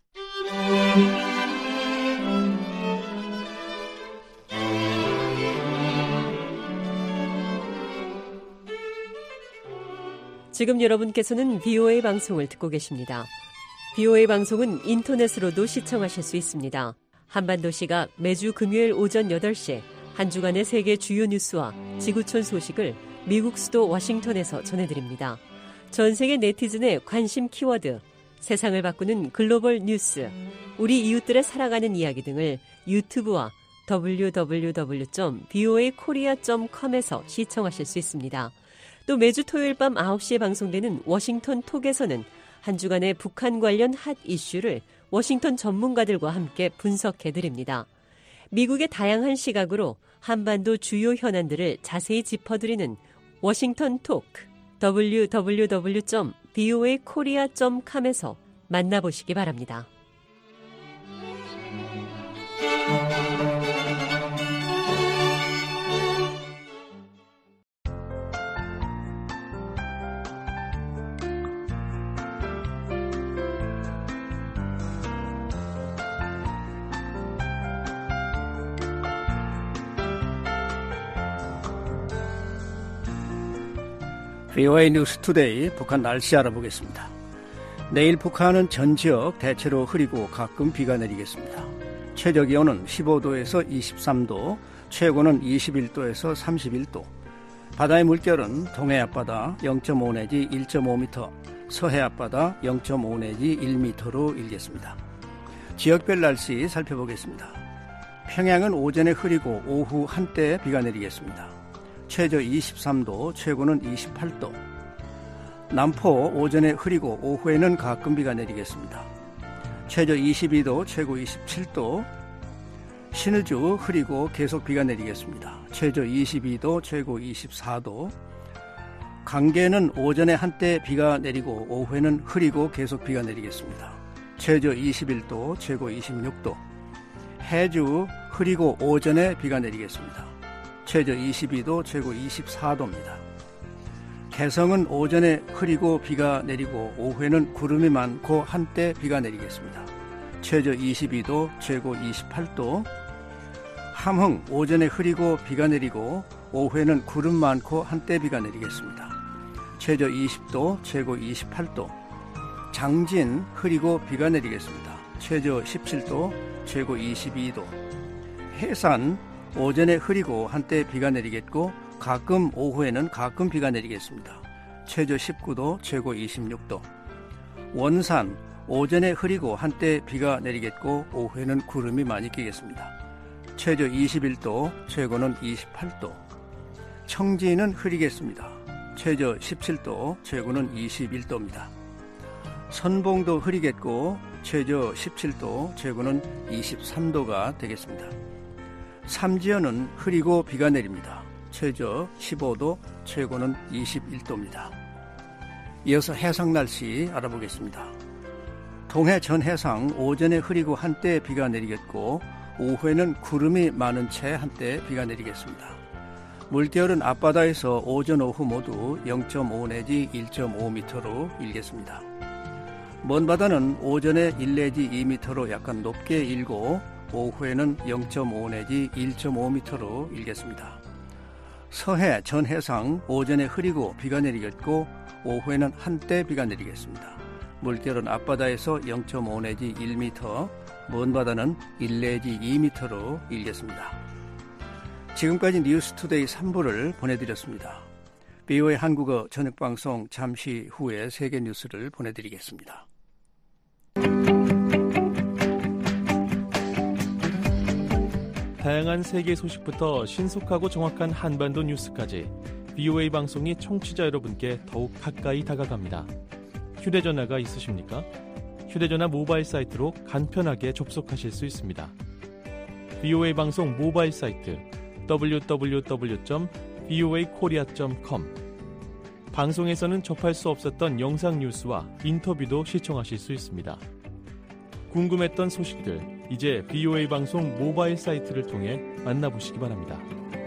지금 여러분께서는 VOA 방송을 듣고 계십니다. VOA 방송은 인터넷으로도 시청하실 수 있습니다. 한반도 시각 매주 금요일 오전 8시 한 주간의 세계 주요 뉴스와 지구촌 소식을 미국 수도 워싱턴에서 전해드립니다. 전 세계 네티즌의 관심 키워드, 세상을 바꾸는 글로벌 뉴스, 우리 이웃들의 살아가는 이야기 등을 유튜브와 www.voakorea.com에서 시청하실 수 있습니다. 또 매주 토요일 밤 9시에 방송되는 워싱턴 톡에서는 한 주간의 북한 관련 핫 이슈를 워싱턴 전문가들과 함께 분석해드립니다. 미국의 다양한 시각으로 한반도 주요 현안들을 자세히 짚어드리는 워싱턴 톡, www.voakorea.com에서 만나보시기 바랍니다. VOA 뉴스 투데이 북한 날씨 알아보겠습니다. 내일 북한은 전 지역 대체로 흐리고 가끔 비가 내리겠습니다. 최저 기온은 15도에서 23도, 최고는 21도에서 31도. 바다의 물결은 동해 앞바다 0.5 내지 1.5m, 서해 앞바다 0.5 내지 1m로 일겠습니다. 지역별 날씨 살펴보겠습니다. 평양은 오전에 흐리고 오후 한때 비가 내리겠습니다. 최저 23도, 최고는 28도. 남포 오전에 흐리고 오후에는 가끔 비가 내리겠습니다. 최저 22도, 최고 27도. 신의주 흐리고 계속 비가 내리겠습니다. 최저 22도, 최고 24도. 강계는 오전에 한때 비가 내리고 오후에는 흐리고 계속 비가 내리겠습니다. 최저 21도, 최고 26도. 해주 흐리고 오전에 비가 내리겠습니다. 최저 22도, 최고 24도입니다. 개성은 오전에 흐리고 비가 내리고 오후에는 구름이 많고 한때 비가 내리겠습니다. 최저 22도, 최고 28도. 함흥 오전에 흐리고 비가 내리고 오후에는 구름 많고 한때 비가 내리겠습니다. 최저 20도, 최고 28도. 장진 흐리고 비가 내리겠습니다. 최저 17도, 최고 22도. 해산 오전에 흐리고 한때 비가 내리겠고 가끔 오후에는 가끔 비가 내리겠습니다. 최저 19도, 최고 26도. 원산 오전에 흐리고 한때 비가 내리겠고 오후에는 구름이 많이 끼겠습니다. 최저 21도, 최고는 28도. 청진은 흐리겠습니다. 최저 17도, 최고는 21도입니다. 선봉도 흐리겠고 최저 17도, 최고는 23도가 되겠습니다. 삼지연은 흐리고 비가 내립니다. 최저 15도, 최고는 21도입니다. 이어서 해상 날씨 알아보겠습니다. 동해 전 해상 오전에 흐리고 한때 비가 내리겠고 오후에는 구름이 많은 채 한때 비가 내리겠습니다. 물결은 앞바다에서 오전 오후 모두 0.5 내지 1.5m로 일겠습니다. 먼 바다는 오전에 1 내지 2m로 약간 높게 일고 오후에는 0.5 내지 1.5m로 일겠습니다. 서해 전 해상 오전에 흐리고 비가 내리겠고 오후에는 한때 비가 내리겠습니다. 물결은 앞바다에서 0.5 내지 1m, 먼 바다는 1 내지 2m로 일겠습니다. 지금까지 뉴스투데이 3부를 보내드렸습니다. BOA 한국어 저녁방송 잠시 후에 세계 뉴스를 보내드리겠습니다. 다양한 세계 소식부터 신속하고 정확한 한반도 뉴스까지 BOA 방송이 청취자 여러분께 더욱 가까이 다가갑니다. 휴대전화가 있으십니까? 휴대전화 모바일 사이트로 간편하게 접속하실 수 있습니다. BOA 방송 모바일 사이트 www.voakorea.com. 방송에서는 접할 수 없었던 영상 뉴스와 인터뷰도 시청하실 수 있습니다. 궁금했던 소식들, 이제 BOA 방송 모바일 사이트를 통해 만나보시기 바랍니다.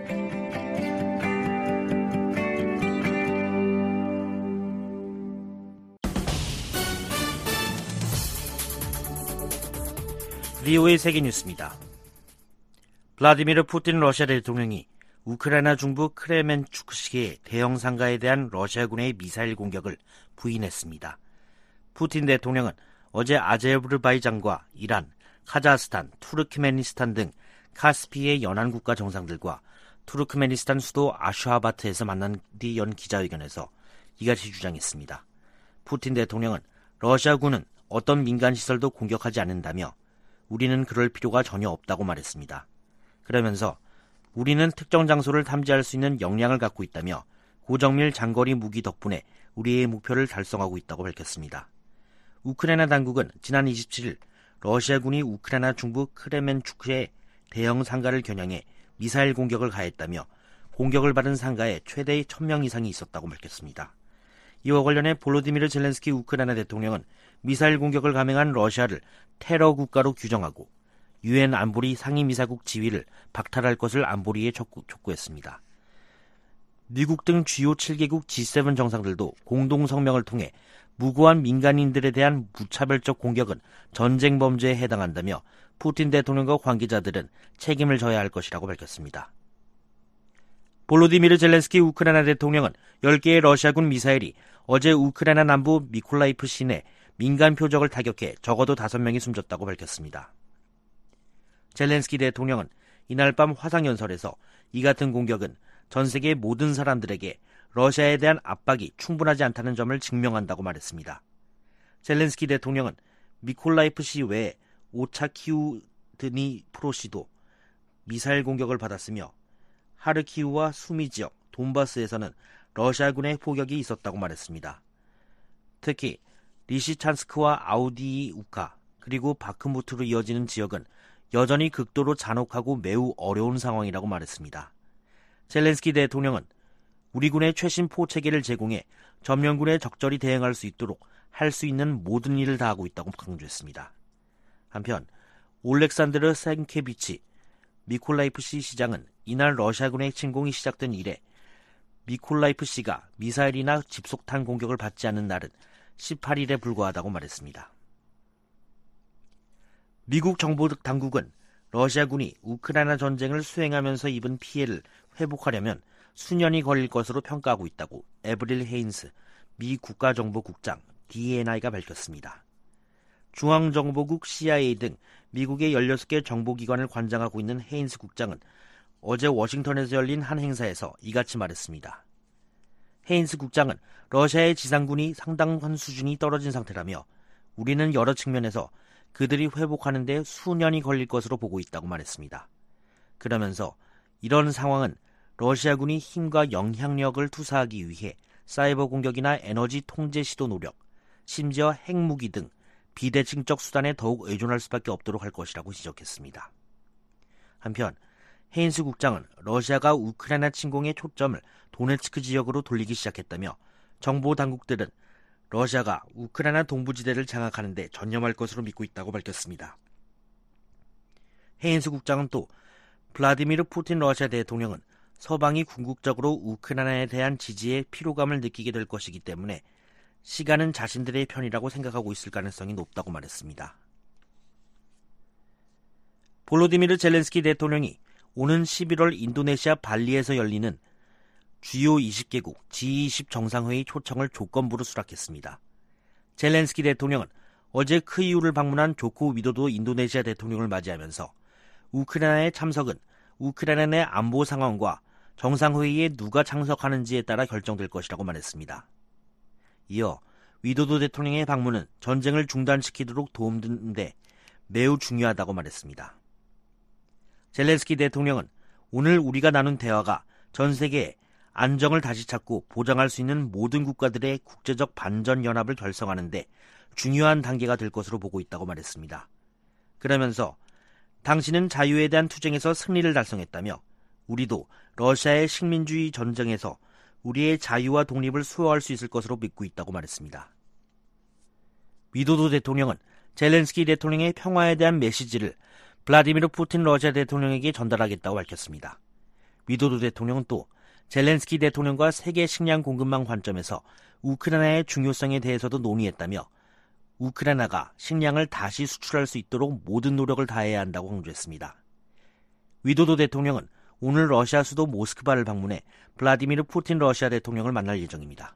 BOA 세계뉴스입니다. 블라디미르 푸틴 러시아 대통령이 우크라이나 중부 크레멘추크시의 대형 상가에 대한 러시아군의 미사일 공격을 부인했습니다. 푸틴 대통령은 어제 아제르바이잔과 이란, 카자흐스탄, 투르크메니스탄 등 카스피의 연안국가 정상들과 투르크메니스탄 수도 아슈하바트에서 만난 뒤 연 기자회견에서 이같이 주장했습니다. 푸틴 대통령은 러시아군은 어떤 민간시설도 공격하지 않는다며 우리는 그럴 필요가 전혀 없다고 말했습니다. 그러면서 우리는 특정 장소를 탐지할 수 있는 역량을 갖고 있다며 고정밀 장거리 무기 덕분에 우리의 목표를 달성하고 있다고 밝혔습니다. 우크라이나 당국은 지난 27일 러시아군이 우크라이나 중부 크레멘추크의 대형 상가를 겨냥해 미사일 공격을 가했다며 공격을 받은 상가에 최대 1000명 이상이 있었다고 밝혔습니다. 이와 관련해 볼로디미르 젤렌스키 우크라이나 대통령은 미사일 공격을 감행한 러시아를 테러 국가로 규정하고 유엔 안보리 상임이사국 지위를 박탈할 것을 안보리에 촉구했습니다. 미국 등 주요 7개국 G7 정상들도 공동 성명을 통해 무고한 민간인들에 대한 무차별적 공격은 전쟁 범죄에 해당한다며 푸틴 대통령과 관계자들은 책임을 져야 할 것이라고 밝혔습니다. 볼로디미르 젤렌스키 우크라이나 대통령은 10개의 러시아군 미사일이 어제 우크라이나 남부 미콜라이프 시내 민간 표적을 타격해 적어도 5명이 숨졌다고 밝혔습니다. 젤렌스키 대통령은 이날 밤 화상연설에서 이 같은 공격은 전 세계 모든 사람들에게 러시아에 대한 압박이 충분하지 않다는 점을 증명한다고 말했습니다. 젤렌스키 대통령은 미콜라이프 시 외에 오차키우 드니프로 시도 미사일 공격을 받았으며 하르키우와 수미 지역, 돈바스에서는 러시아군의 포격이 있었다고 말했습니다. 특히 리시찬스크와 아우디우카 그리고 바크무트로 이어지는 지역은 여전히 극도로 잔혹하고 매우 어려운 상황이라고 말했습니다. 젤렌스키 대통령은 우리 군의 최신 포체계를 제공해 점령군에 적절히 대응할 수 있도록 할 수 있는 모든 일을 다하고 있다고 강조했습니다. 한편 올렉산드르 생케비치 미콜라이프시 시장은 이날 러시아군의 침공이 시작된 이래 미콜라이프시가 미사일이나 집속탄 공격을 받지 않는 날은 18일에 불과하다고 말했습니다. 미국 정부 당국은 러시아군이 우크라이나 전쟁을 수행하면서 입은 피해를 회복하려면 수년이 걸릴 것으로 평가하고 있다고 에브릴 헤인스 미 국가정보국장 DNI가 밝혔습니다. 중앙정보국 CIA 등 미국의 16개 정보기관을 관장하고 있는 헤인스 국장은 어제 워싱턴에서 열린 한 행사에서 이같이 말했습니다. 헤인스 국장은 러시아의 지상군이 상당한 수준이 떨어진 상태라며 우리는 여러 측면에서 그들이 회복하는 데 수년이 걸릴 것으로 보고 있다고 말했습니다. 그러면서 이런 상황은 러시아군이 힘과 영향력을 투사하기 위해 사이버 공격이나 에너지 통제 시도 노력, 심지어 핵무기 등 비대칭적 수단에 더욱 의존할 수밖에 없도록 할 것이라고 지적했습니다. 한편 헤인스 국장은 러시아가 우크라이나 침공의 초점을 도네츠크 지역으로 돌리기 시작했다며 정보 당국들은 러시아가 우크라이나 동부지대를 장악하는 데 전념할 것으로 믿고 있다고 밝혔습니다. 헤인스 국장은 또 블라디미르 푸틴 러시아 대통령은 서방이 궁극적으로 우크라이나에 대한 지지에 피로감을 느끼게 될 것이기 때문에 시간은 자신들의 편이라고 생각하고 있을 가능성이 높다고 말했습니다. 볼로디미르 젤렌스키 대통령이 오는 11월 인도네시아 발리에서 열리는 주요 20개국 G20 정상회의 초청을 조건부로 수락했습니다. 젤렌스키 대통령은 어제 크이우를 방문한 조코 위도도 인도네시아 대통령을 맞이하면서 우크라이나의 참석은 우크라이나 내 안보 상황과 정상회의에 누가 참석하는지에 따라 결정될 것이라고 말했습니다. 이어 위도도 대통령의 방문은 전쟁을 중단시키도록 도움되는데 매우 중요하다고 말했습니다. 젤렌스키 대통령은 오늘 우리가 나눈 대화가 전 세계에 안정을 다시 찾고 보장할 수 있는 모든 국가들의 국제적 반전연합을 결성하는 데 중요한 단계가 될 것으로 보고 있다고 말했습니다. 그러면서 당신은 자유에 대한 투쟁에서 승리를 달성했다며 우리도 러시아의 식민주의 전쟁에서 우리의 자유와 독립을 수호할 수 있을 것으로 믿고 있다고 말했습니다. 위도도 대통령은 젤렌스키 대통령의 평화에 대한 메시지를 블라디미르 푸틴 러시아 대통령에게 전달하겠다고 밝혔습니다. 위도도 대통령은 또 젤렌스키 대통령과 세계 식량 공급망 관점에서 우크라이나의 중요성에 대해서도 논의했다며 우크라이나가 식량을 다시 수출할 수 있도록 모든 노력을 다해야 한다고 강조했습니다. 위도도 대통령은 오늘 러시아 수도 모스크바를 방문해 블라디미르 푸틴 러시아 대통령을 만날 예정입니다.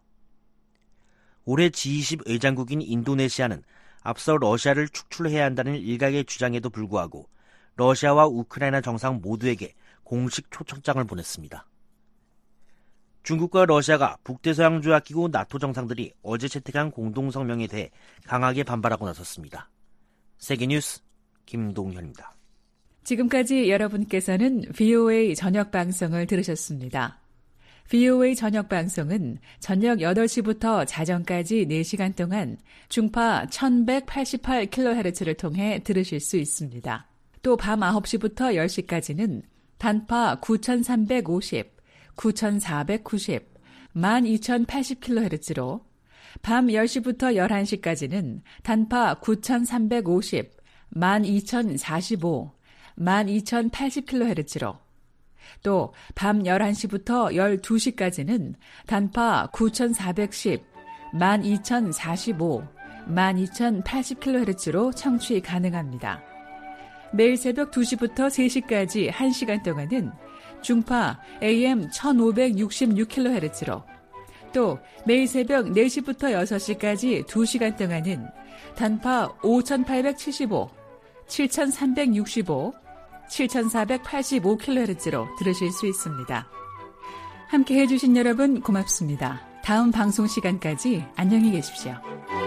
올해 G20 의장국인 인도네시아는 앞서 러시아를 축출해야 한다는 일각의 주장에도 불구하고 러시아와 우크라이나 정상 모두에게 공식 초청장을 보냈습니다. 중국과 러시아가 북대서양조약기구 나토 정상들이 어제 채택한 공동성명에 대해 강하게 반발하고 나섰습니다. 세계뉴스 김동현입니다. 지금까지 여러분께서는 VOA 저녁 방송을 들으셨습니다. VOA 저녁 방송은 저녁 8시부터 자정까지 4시간 동안 중파 1188kHz를 통해 들으실 수 있습니다. 또 밤 9시부터 10시까지는 단파 9350, 9490, 12080kHz로 밤 10시부터 11시까지는 단파 9350, 12045, 12080kHz로 또 밤 11시부터 12시까지는 단파 9410, 12045, 12080kHz로 청취 가능합니다. 매일 새벽 2시부터 3시까지 1시간 동안은 중파 AM 1566kHz로 또 매일 새벽 4시부터 6시까지 2시간 동안은 단파 5875, 7365, 7485kHz로 들으실 수 있습니다. 함께 해주신 여러분 고맙습니다. 다음 방송 시간까지 안녕히 계십시오.